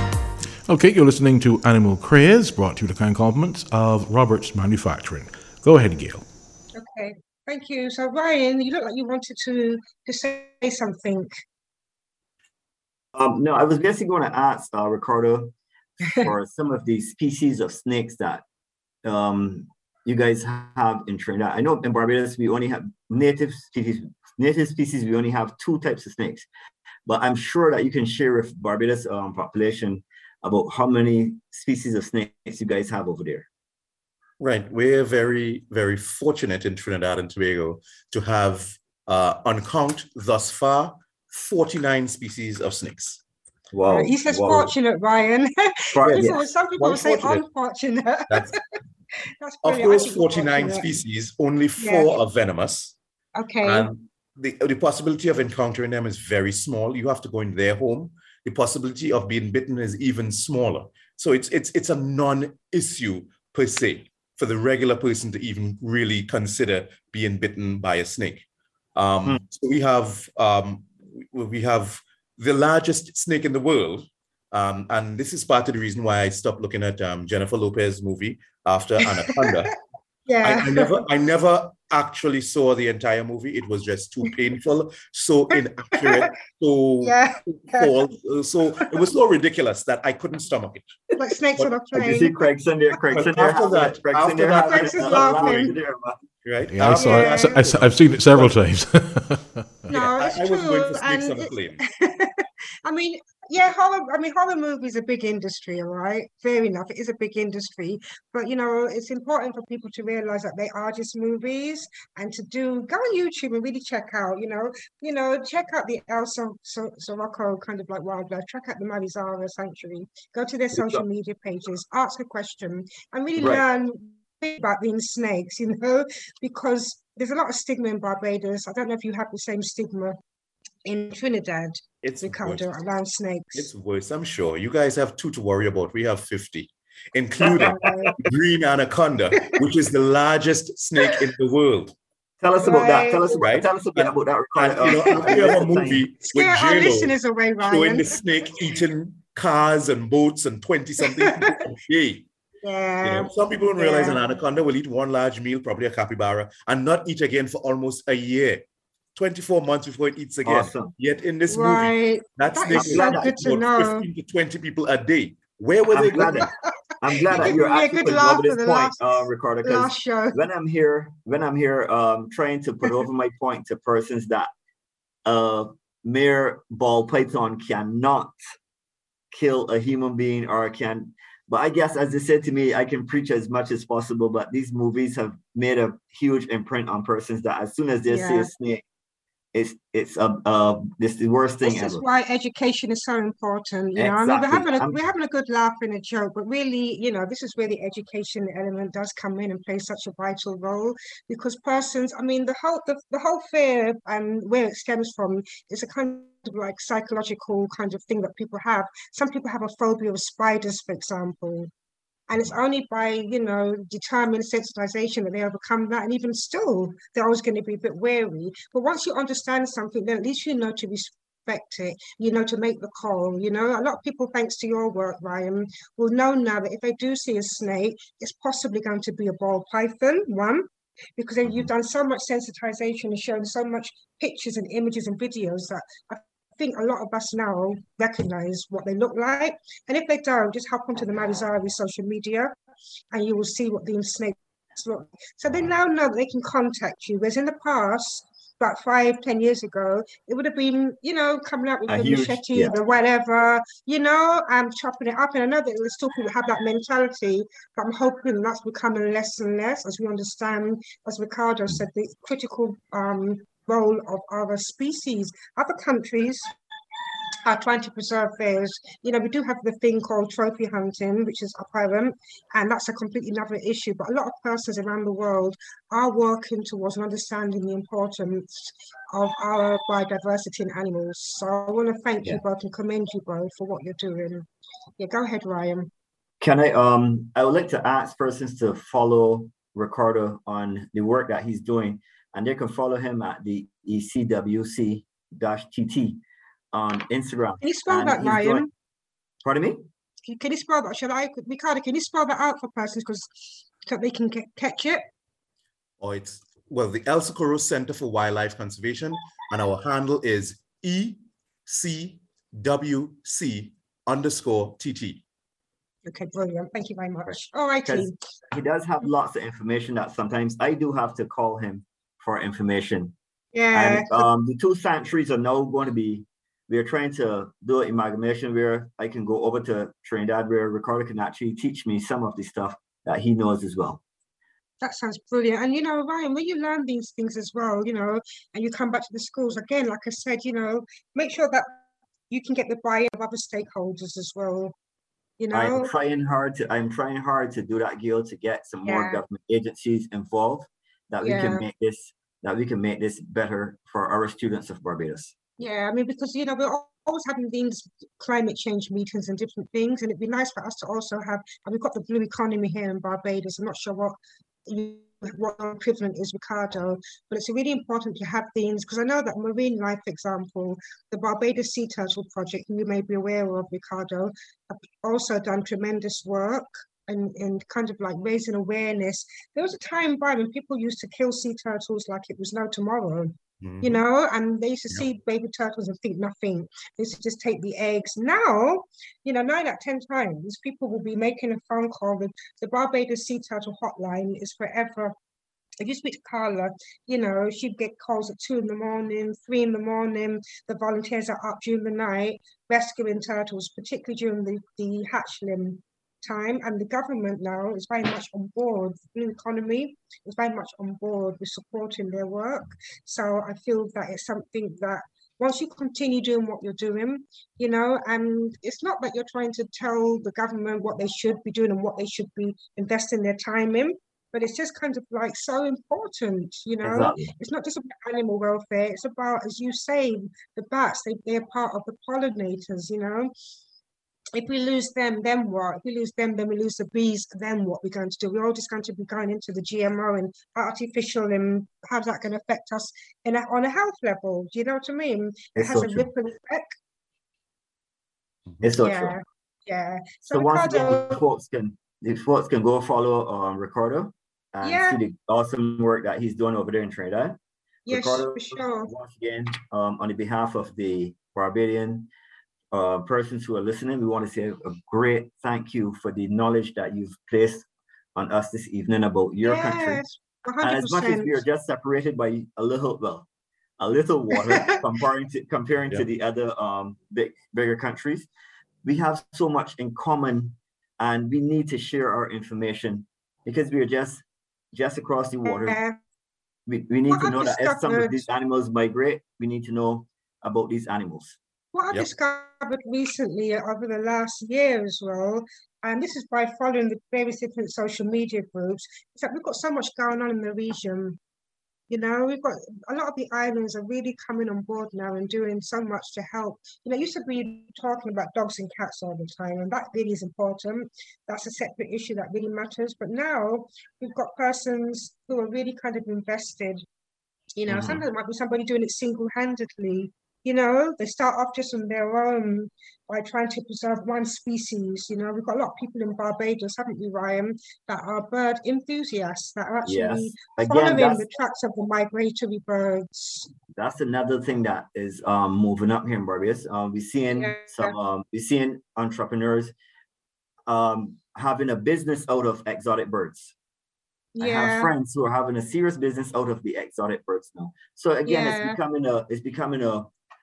Okay, you're listening to Animal Craze, brought to you the kind compliments of Roberts Manufacturing. Go ahead, Gail. Okay, thank you. So Ryan, you look like you wanted to to say something. Um, no, I was basically going to ask uh, Ricardo for some of these species of snakes that um, you guys have in Trinidad. I know in Barbados we only have native species. Native species we only have two types of snakes, but I'm sure that you can share with Barbados um, population about how many species of snakes you guys have over there. Right. We're very, very fortunate in Trinidad and Tobago to have, uh, uncount thus far, forty-nine species of snakes. Wow. He says wow. fortunate, Ryan. For- People- yes. Some people Why will say fortunate? unfortunate. That's, That's of brilliant. I those think forty-nine fortunate. species, only Yeah. four are venomous. Okay. And the, the possibility of encountering them is very small. You have to go in their home. The possibility of being bitten is even smaller. So it's it's it's a non-issue per se for the regular person to even really consider being bitten by a snake. Um, Hmm. So we have um, we we have the largest snake in the world, um, and this is part of the reason why I stopped looking at um, Jennifer Lopez's movie after Anaconda. Yeah. I, I never, I never actually saw the entire movie. It was just too painful, so inaccurate, so yeah. false. uh, So it was so ridiculous that I couldn't stomach it. Like snakes But on a I can see plane. Craig's in there. Craig's But in there. after having that, it. Craig's in after there. that, having Craig's it. is Uh, laughing. there, man. right? Yeah, I After saw that, it. I, have seen it several times. No, yeah, it's I, I was going true. for snakes And on a it- plane. I mean, yeah, horror. I mean, horror movies are a big industry, all right? Fair enough. It is a big industry, but you know, it's important for people to realize that they are just movies, and to do go on YouTube and really check out. You know, you know, check out the El Sor- Sor- Sirocco kind of like wildlife. Check out the Marizara Sanctuary. Go to their social media pages. Ask a question and really Right. learn about these snakes. You know, because there's a lot of stigma in Barbados. I don't know if you have the same stigma in Trinidad, It's Ricardo, worse. around snakes. It's worse, I'm sure. You guys have two to worry about. We have fifty, including Right. green anaconda, which is the largest snake in the world. Tell us about that. Right. Tell us about, Right. tell us a bit And- about that. And Ricardo. you know, Uh, after you have a waste of time. movie with Scare our J-Lo listeners away, showing Ryan. the snake eating cars and boats and twenty something people a day. You Yeah. know, some people don't realize Yeah. an anaconda will eat one large meal, probably a capybara, and not eat again for almost a year, twenty-four months before it eats again. Awesome. Yet in this movie, Right. that That snake is was so eating good to about know. fifteen to twenty people a day. Where were they I'm glad going? that I'm glad You're that giving you're me a actually good putting laugh over for this the point, last, uh, Ricardo, because last show. when I'm here, when I'm here, um, trying to put over my point to persons that a mere ball python cannot kill a human being or can, but I guess as they said to me, I can preach as much as possible, but these movies have made a huge imprint on persons that as soon as they see Yeah. a snake, it's it's a uh, this is the worst thing This is ever. why education is so important. You know, I mean, we're Exactly. having a I'm- we're having a good laugh and a joke, but really, you know, this is where the education element does come in and play such a vital role, because persons, I mean, the whole the, the whole fear and where it stems from is a kind of like psychological kind of thing that people have. Some people have a phobia of spiders, for example. And it's only by, you know, determined sensitization that they overcome that. And even still, they're always going to be a bit wary. But once you understand something, then at least you know to respect it, you know, to make the call. You know, a lot of people, thanks to your work, Ryan, will know now that if they do see a snake, it's possibly going to be a ball python, one, because then you've done so much sensitization and shown so much pictures and images and videos that I think a lot of us now recognize what they look like. And if they don't, just hop onto the Marizari social media and you will see what these snakes look like. So they now know that they can contact you. Whereas in the past, about five, ten years ago, it would have been, you know, coming out with A the huge- machete, yeah. the whatever, you know, and chopping it up. And I know that there's still people that have that mentality, but I'm hoping that's becoming less and less as we understand, as Ricardo said, the critical um, role of other species. Other countries are trying to preserve theirs. You know, we do have the thing called trophy hunting, which is apparent, and that's a completely another issue. But a lot of persons around the world are working towards and understanding the importance of our biodiversity in animals. So I want to thank Yeah. you both and commend you both for what you're doing. Yeah, go ahead, Ryan. Can I um I would like to ask persons to follow Ricardo on the work that he's doing, and they can follow him at the E C W C T T on Instagram. Can you spell And that, he's Ryan? doing- Pardon me? Can, can you spell that? Shall I, Ricardo, can you spell that out for persons because so they can get, catch it? Or it's, well, the El Socorro Center for Wildlife Conservation, and our handle is E C W C underscore T T. Okay, brilliant. Thank you very much. All righty. Because he does have lots of information that sometimes I do have to call him for information. Yeah. And um, the two sanctuaries are now going to be, we are trying to do an amalgamation where I can go over to Trinidad where Ricardo can actually teach me some of the stuff that he knows as well. That sounds brilliant. And, you know, Ryan, when you learn these things as well, you know, and you come back to the schools, again, like I said, you know, make sure that you can get the buy-in of other stakeholders as well, you know. I'm trying hard to, I'm trying hard to do that, Gil, to get some more Yeah. government agencies involved, that we Yeah. can make this, that we can make this better for our students of Barbados. Yeah, I mean, because, you know, we're al- always having these climate change meetings and different things, and it'd be nice for us to also have, and we've got the blue economy here in Barbados. I'm not sure what you, what the equivalent is, Ricardo, but it's really important to have things, because I know that marine life, for example, the Barbados Sea Turtle Project, who you may be aware of, Ricardo, have also done tremendous work and, and kind of like raising awareness. There was a time by when people used to kill sea turtles like it was no tomorrow, Mhm. you know, and they used to Yep. see baby turtles and think nothing. They used to just take the eggs. Now, you know, nine out of ten times, people will be making a phone call. The, the Barbados Sea Turtle Hotline is forever. If you speak to Carla, you know, she'd get calls at two in the morning, three in the morning. The volunteers are up during the night rescuing turtles, particularly during the, the hatchling time. And the government now is very much on board. The Blue Economy is very much on board with supporting their work. So I feel that it's something that once you continue doing what you're doing, you know, and it's not that you're trying to tell the government what they should be doing and what they should be investing their time in, but it's just kind of like so important, you know. Exactly. It's not just about animal welfare. It's about, as you say, the bats. They, they're part of the pollinators, you know. If we lose them, then what? If we lose them, then we lose the bees, then what we're going to do? We're all just going to be going into the G M O and artificial, and how's that going to affect us in a, on a health level? Do you know what I mean? It It's has so a true. ripple effect. It's so Yeah, true. yeah. So So once again, Ricardo, the folks can the folks can go follow um Ricardo and yeah, see the awesome work that he's doing over there in Trinidad. yes, Ricardo, for sure. once again, um, on the behalf of the Barbadian uh, persons who are listening, we want to say a great thank you for the knowledge that you've placed on us this evening about your country. Yes, And as much as one hundred percent. we are just separated by a little, well, a little water comparing to comparing Yeah. to the other um big bigger countries, we have so much in common, and we need to share our information because we are just just across the water. Yeah. We, we need What to I've know that if some of discovered, these animals migrate, we need to know about these animals. what I've Yep. discovered recently over the last year as well, and this is by following the various different social media groups, is that we've got so much going on in the region. You know, we've got a lot of the islands are really coming on board now and doing so much to help. You know, it used to be talking about dogs and cats all the time, and that really is important. That's a separate issue that really matters. But now we've got persons who are really kind of invested. You know, Mhm. sometimes it might be somebody doing it single-handedly. You know, they start off just on their own by trying to preserve one species. You know, we've got a lot of people in Barbados, haven't we, Ryan, that are bird enthusiasts that are actually Yes. Again, following that's the tracks of the migratory birds. that's another thing that is um moving up here in Barbados. Um, we're seeing Yeah. some um we're seeing entrepreneurs um having a business out of exotic birds. I have Yeah, friends who are having a serious business out of the exotic birds now. So again, it's yeah, becoming a it's becoming a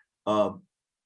a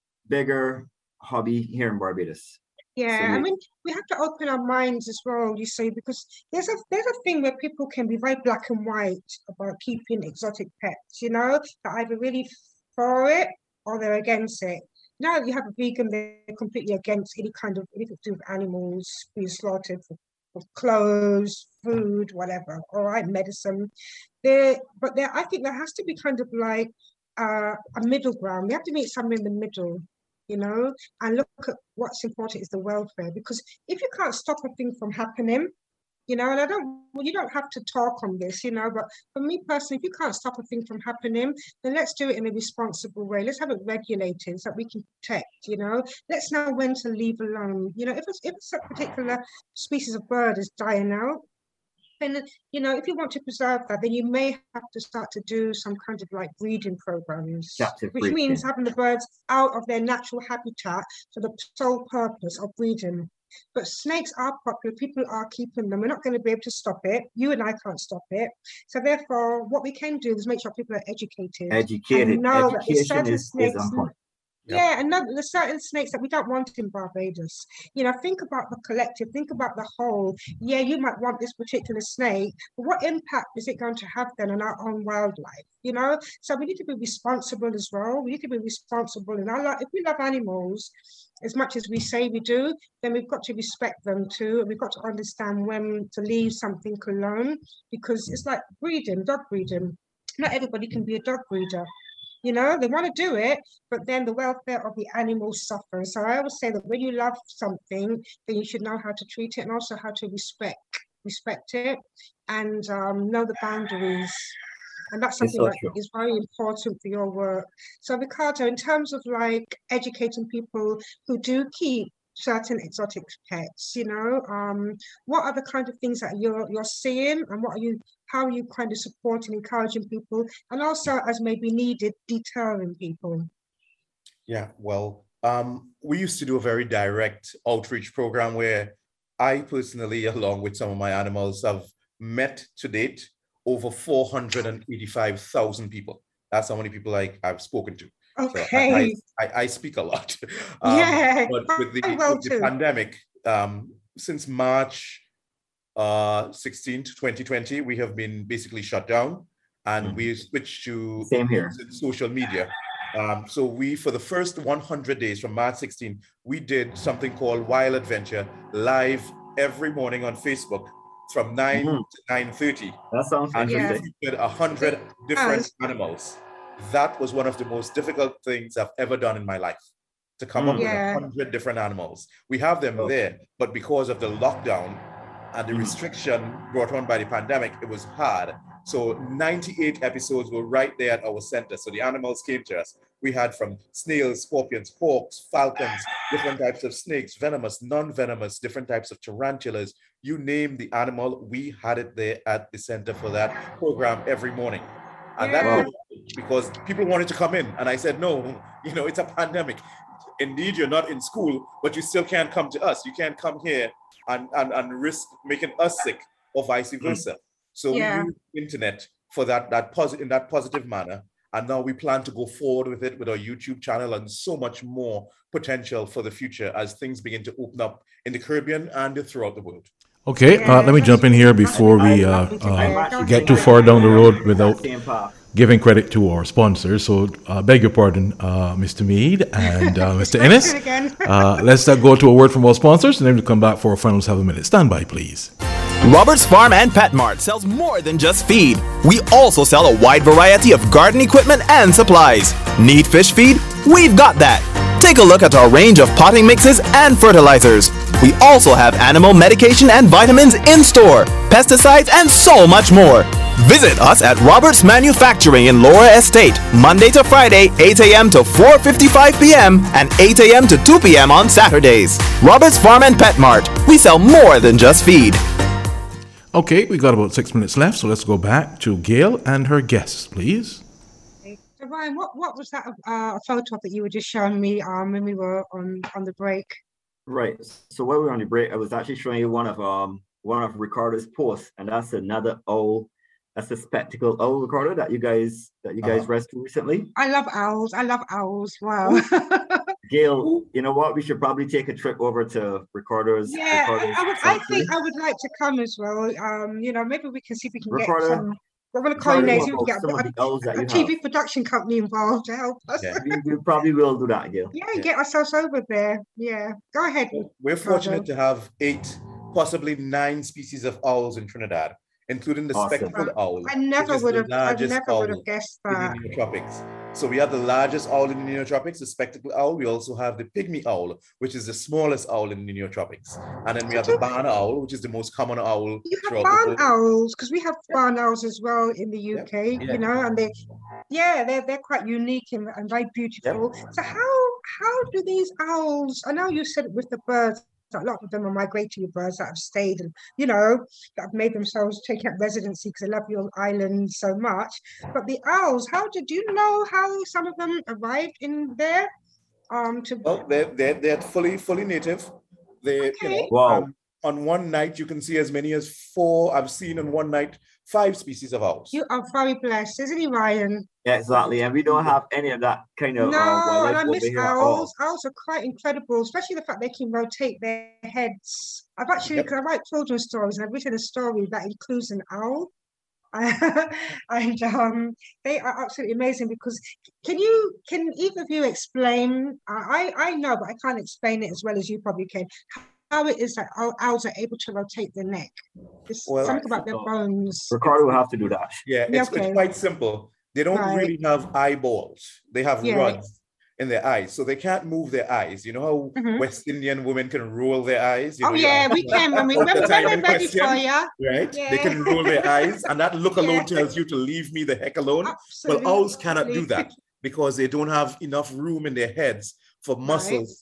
bigger hobby here in Barbados. So yeah. I we, mean, we have to open our minds as well, you see, because there's a there's a thing where people can be very black and white about keeping exotic pets, you know, they're either really for it or they're against it. Now you have a vegan, they're completely against any kind of anything to do with animals being slaughtered for, for clothes, food, whatever, all right, medicine. There, but there, I think there has to be kind of like uh, a middle ground. We have to meet somewhere in the middle, you know, and look at what's important is the welfare. Because if you can't stop a thing from happening, you know, and I don't, well, you don't have to talk on this, you know, but for me personally, if you can't stop a thing from happening, then let's do it in a responsible way. Let's have it regulated so that we can protect, you know. Let's know when to leave alone. You know, if it's, if it's a particular species of bird is dying out, then, you know, if you want to preserve that, then you may have to start to do some kind of like breeding programs, captive which means breeding. having the birds out of their natural habitat for the sole purpose of breeding. But snakes are popular, people are keeping them. We're not going to be able to stop it. You and I can't stop it. So therefore, what we can do is make sure people are educated and Educated. know that there's Education certain is is snakes. on point. Yep. Yeah, and no, there's certain snakes that we don't want in Barbados. You know, think about the collective, think about the whole. Yeah, you might want this particular snake, but what impact is it going to have then on our own wildlife? You know, so we need to be responsible as well. We need to be responsible, and I like if we love animals as much as we say we do, then we've got to respect them too. And we've got to understand when to leave something alone, because it's like breeding, dog breeding. Not everybody can be a dog breeder. You know, they want to do it, but then the welfare of the animals suffers. So I always say that when you love something, then you should know how to treat it and also how to respect respect it and um, know the boundaries. And that's It's something so that true. is very important for your work. So Ricardo, in terms of like educating people who do keep certain exotic pets, you know. Um, what are the kind of things that you're you're seeing, and what are you how are you kind of supporting, encouraging people, and also, as may be needed, deterring people? Yeah, well, um, we used to do a very direct outreach program where I personally, along with some of my animals, have met to date over four hundred eighty-five thousand people. That's how many people I, I've spoken to. Okay. So I, I, I speak a lot. Um, Yeah, but with the, I will with the too. pandemic, um, since March uh, sixteenth, twenty twenty, we have been basically shut down, and we switched to Same here. social media. Um, so we, for the first one hundred days from March sixteenth, we did something called Wild Adventure live every morning on Facebook from nine Mhm. to nine thirty. That sounds And we Yeah. interesting. featured a hundred different Yes. animals. That was one of the most difficult things I've ever done in my life, to come up Mm. with a Yeah. hundred different animals. We have them Okay. there, but because of the lockdown and the Mhm. restriction brought on by the pandemic, it was hard. So ninety-eight episodes were right there at our center. So the animals came to us. We had from snails, scorpions, hawks, falcons, different types of snakes, venomous, non-venomous, different types of tarantulas. You name the animal, we had it there at the center for that program every morning. And that Yeah. was because people wanted to come in. And I said, no, you know, it's a pandemic. Indeed, you're not in school, but you still can't come to us. You can't come here and, and, and risk making us sick or vice versa. So Yeah. we use the internet for that, that posi- in that positive manner. And now we plan to go forward with it with our YouTube channel and so much more potential for the future as things begin to open up in the Caribbean and throughout the world. Okay, uh, let me jump in here before we uh, I'm uh, actually get too thinking far about down the that. road without Same path. giving credit to our sponsors. So, uh, beg your pardon, uh, Mister Mead and uh, Mister Ennis. Again. Uh, let's uh, go to a word from our sponsors, and then we'll come back for our final seven minutes. Stand by, please. Roberts Farm and Pet Mart sells more than just feed. We also sell a wide variety of garden equipment and supplies. Need fish feed? We've got that. Take a look at our range of potting mixes and fertilizers. We also have animal medication and vitamins in store, pesticides, and so much more. Visit us at Roberts Manufacturing in Laura Estate, Monday to Friday, eight a.m. to four fifty-five p.m. and eight a.m. to two p.m. on Saturdays. Roberts Farm and Pet Mart. We sell more than just feed. Okay, we got about six minutes left, so let's go back to Gail and her guests, please. So Ryan, what, what was that uh, photo that you were just showing me um, when we were on, on the break? Right. So while we were on the break, I was actually showing you one of um one of Ricardo's posts, and that's another owl. That's a spectacle owl, Ricardo, that you guys that you guys Uh-huh. rescued recently. I love owls. I love owls. Wow. Gail, you know what? We should probably take a trip over to Ricardo's. Yeah, Ricardo's I would. I sanctuary. think I would like to come as well. Um, you know, maybe we can see if we can Ricardo, get some. What want to call Tell you me next? more We can about get some of the owls that a, a you T have. V production company involved to help us. Yeah. We, we probably will do that, Gail. Yeah, Yeah. get ourselves over there. Yeah, go ahead. We're fortunate Ricardo. to have eight, possibly nine species of owls in Trinidad, including the Awesome. spectacled owl, I which never is would the have. I largest never would owl have guessed in the that. Neotropics. So we have the largest owl in the Neotropics, the spectacled owl. We also have the pygmy owl, which is the smallest owl in the Neotropics. And then we have the barn owl, which is the most common owl You have throughout barn the world. owls because we have barn owls as well in the U K. Yeah. You know, and they, yeah, they're they're quite unique and, and very beautiful. So how how do these owls? I know you said it with the birds. A lot of them are migratory birds that have stayed and, you know, that have made themselves take up residency because they love your island so much. But the owls, how did you know how some of them arrived in there? Um, to Well, they're, they're, they're fully, fully native. They, you Okay. know, Wow. um, on one night, you can see as many as four. I've seen on one night, five species of owls. you are very blessed, isn't he, Ryan? Yeah, exactly. And we don't have any of that kind of No, uh, wildlife and I over miss here at all. owls. Owls are quite incredible, especially the fact they can rotate their heads. I've actually, Yep. because I write children's stories, and I've written a story that includes an owl. And um, they are absolutely amazing because can you, can either of you explain, uh, I, I know, but I can't explain it as well as you probably can, how it is that ow- owls are able to rotate their neck. There's Well, something about their so- bones. Ricardo will have to do that. Yeah, Yeah, it's, okay. it's quite simple. They don't Right. really have eyeballs. They have Yeah. rods in their eyes, so they can't move their eyes. You know how Mhm. West Indian women can roll their eyes? You Oh know, you yeah, ask we them, can when we "What's when, the when time we're in ready for question?" you. Right? They Yeah. can roll their eyes, and that look alone Yeah. tells you to leave me the heck alone. Absolutely. Well, owls cannot do that because they don't have enough room in their heads for muscles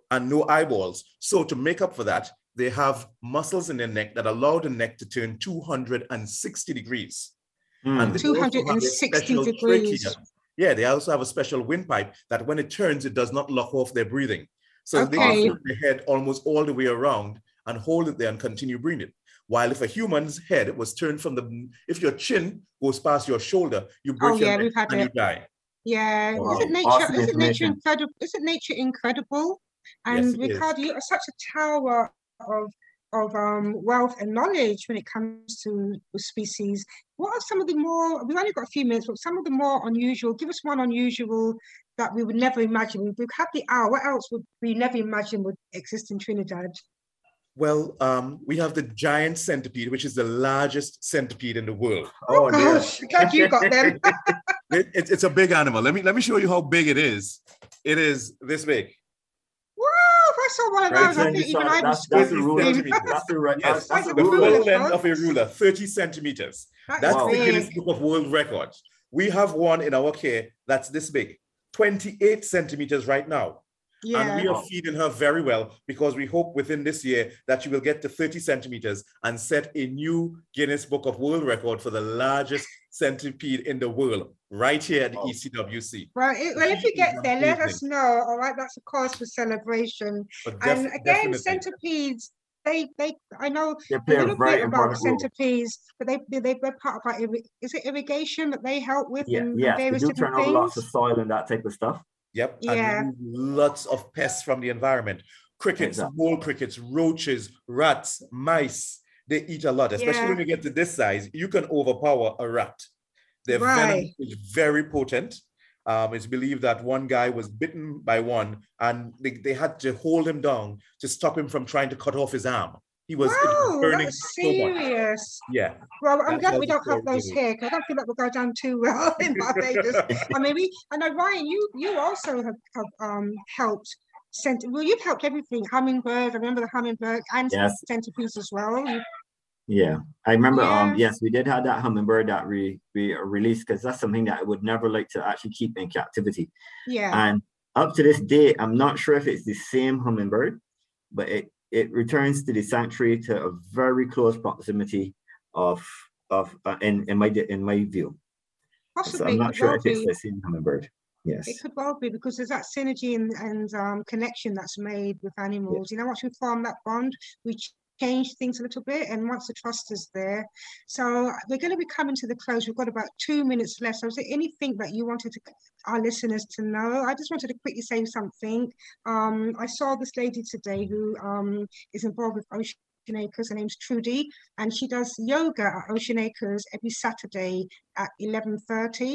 and no eyeballs. So to make up for that, they have muscles in their neck that allow the neck to turn two hundred sixty degrees. Mm. And they two also hundred have a sixty special degrees. trachea. Yeah, they also have a special windpipe that when it turns, it does not lock off their breathing. So they Okay. can turn their head almost all the way around and hold it there and continue breathing. While if a human's head was turned from the, if your chin goes past your shoulder, you break Oh, your yeah, neck we've had and it. you die. Yeah, Wow. isn't nature Awesome isn't nature information. incredible? Isn't nature incredible? Yes, And it is. Ricardo, you are such a tower of of um, wealth and knowledge when it comes to the species. What are some of the more? We've only got a few minutes, but some of the more unusual. Give us one unusual that we would never imagine. We've had the owl. What else would we never imagine would exist in Trinidad? Well, um, we have the giant centipede, which is the largest centipede in the world. Oh, gosh, glad you got them. It, it, it's a big animal. Let me let me show you how big it is. It is this big. Wow, if I saw one of Right, those, I then think you even saw- I would that's, that's a scream. ruler. centimeters. That's a, re- Yes, that's a the the ruler, full ruler. length folks. of a ruler, thirty centimeters. That That's is the big. Guinness Book of World Records. We have one in our care that's this big, twenty-eight centimeters right now. And Yeah. we are Wow. feeding her very well because we hope within this year that she will get to thirty centimeters and set a new Guinness Book of World Record for the largest centipede in the world, right here at the Wow. E C W C. Well, it, well, if you get there, let us Amazing. know. All right, that's a cause for celebration. But And def- again, definitely. centipedes. They, they. I know They a play a little very bit about important role. centipedes, but they, they, they're part of like, irri- is it irrigation that they help with Yeah, and, and yes, they various do different turn over lots things? of soil and that type of stuff. Yep. Yeah. And remove lots of pests from the environment. Crickets, Exactly. mole crickets, roaches, rats, mice. They eat a lot, especially Yeah. when you get to this size. You can overpower a rat. Their venom Right. is very potent. Um, it's believed that one guy was bitten by one and they, they had to hold him down to stop him from trying to cut off his arm. He was, it was Wow, burning that's so much. serious. Yeah. Well, I'm That's glad how we the don't have story those goes. here because I don't feel that will go down too well in Barbados. I mean, we. I know Ryan, you you also have, have um helped. Cent- well, you've helped everything. Hummingbirds. I remember the hummingbird and Yes. centipedes as well. You- Yeah, I remember. Um, Yeah. yes, we did have that hummingbird that we we released because that's something that I would never like to actually keep in captivity. Yeah. And up to this day, I'm not sure if it's the same hummingbird, but it it returns to the sanctuary to a very close proximity of of uh, in in my in my view. So Possibly, I'm it not could sure well if it's be. the same hummingbird. Yes. It could well be because there's that synergy and, and um, connection that's made with animals. You know, once we form that bond, we ch- change things a little bit, and once the trust is there. So we're going to be coming to the close. We've got about two minutes left. So is there anything that you wanted to, our listeners to know? I just wanted to quickly say something. Um, I saw this lady today who um, is involved with Ocean Acres. Her name's Trudy, and she does yoga at Ocean Acres every Saturday at eleven thirty.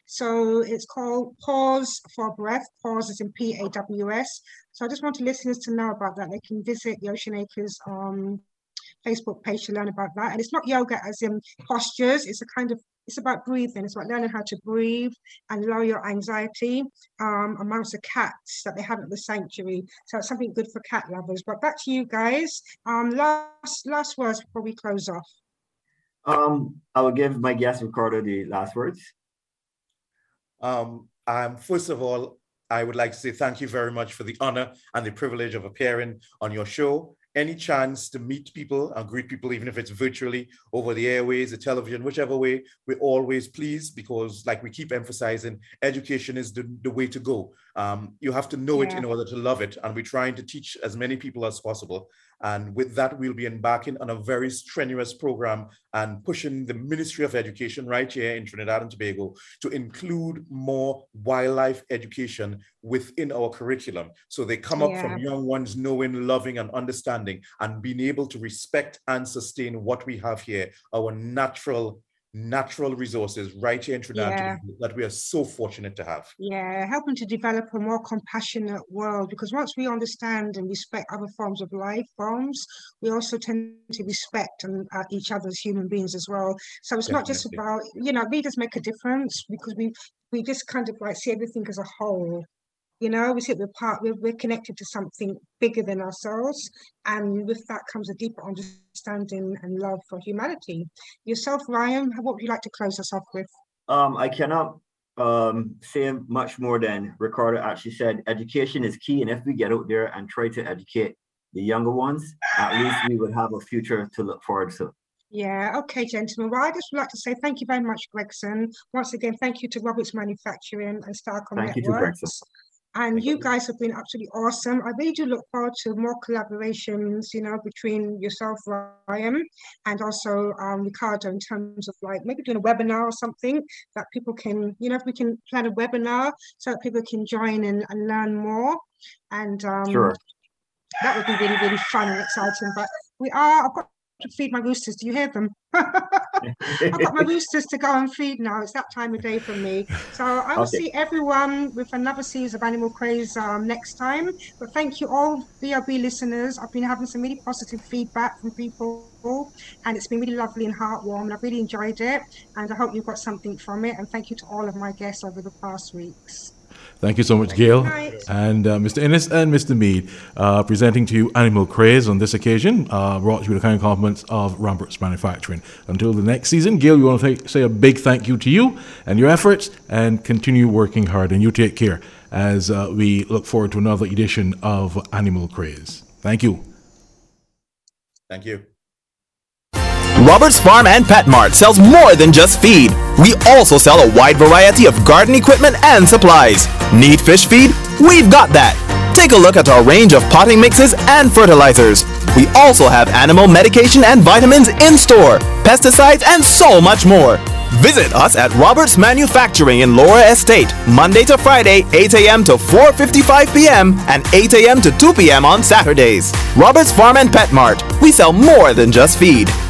So it's called Pause for Breath. Pause is in P A W S. So I just want listeners to know about that. They can visit the Ocean Acres um, Facebook page to learn about that. And it's not yoga as in postures. It's a kind of, it's about breathing. It's about learning how to breathe and lower your anxiety um, amongst the cats that they have at the sanctuary. So it's something good for cat lovers. But back to you guys. Um, last last words before we close off. Um, I will give my guest Ricardo the last words. Um, um, first of all, I would like to say thank you very much for the honor and the privilege of appearing on your show. Any chance to meet people and greet people, even if it's virtually over the airways, the television, whichever way, we're always pleased because, like we keep emphasizing, education is the, the way to go. Um, you have to know it Yeah. in order to love it. And we're trying to teach as many people as possible. And with that, we'll be embarking on a very strenuous program and pushing the Ministry of Education right here in Trinidad and Tobago to include more wildlife education within our curriculum. So they come up Yeah. from young ones knowing, loving, and understanding, and being able to respect and sustain what we have here, our natural, natural resources right here in Trinidad and Yeah. Tobago that we are so fortunate to have. Yeah, helping to develop a more compassionate world, because once we understand and respect other forms of life forms, we also tend to respect and uh, each other as human beings as well. So it's not just Definitely. about, you know, leaders make a difference because we we just kind of like see everything as a whole. You know, we see that we're part, we're, we're connected to something bigger than ourselves, and with that comes a deeper understanding and love for humanity. Yourself, Ryan, what would you like to close us off with? Um, I cannot um, say much more than Ricardo actually said. Education is key, and if we get out there and try to educate the younger ones, at least we would have a future to look forward to. Yeah, okay, gentlemen. Well, I just would like to say thank you very much, Gregson. Once again, thank you to Roberts Manufacturing and Starcom Thank you to Networks. Gregson. And Thank you you. guys have been absolutely awesome. I really do look forward to more collaborations, you know, between yourself, Ryan, and also um, Ricardo, in terms of like maybe doing a webinar or something that people can, you know, if we can plan a webinar so that people can join and, and learn more. And um, Sure. that would be really, really fun and exciting. But we are, I've got to feed my roosters. Do you hear them? I've got my roosters to go and feed now. It's that time of day for me. So I will Okay. see everyone with another series of Animal Craze um, next time. But thank you all, B R B listeners. I've been having some really positive feedback from people, and it's been really lovely and heartwarming. I've really enjoyed it, and I hope you've got something from it. And thank you to all of my guests over the past weeks. Thank you so much, Gail. Good night. And uh, Mister Innes and Mister Mead, uh, presenting to you Animal Craze on this occasion, uh, brought to you with the kind compliments of Roberts Manufacturing. Until the next season, Gail, we want to th- say a big thank you to you and your efforts, and continue working hard. And you take care as uh, we look forward to another edition of Animal Craze. Thank you. Thank you. Roberts Farm and Pet Mart sells more than just feed. We also sell a wide variety of garden equipment and supplies. Need fish feed? We've got that. Take a look at our range of potting mixes and fertilizers. We also have animal medication and vitamins in store, pesticides, and so much more. Visit us at Roberts Manufacturing in Laura Estate, Monday to Friday, eight a.m. to four fifty-five p.m. and eight a.m. to two p.m. on Saturdays. Roberts Farm and Pet Mart. We sell more than just feed.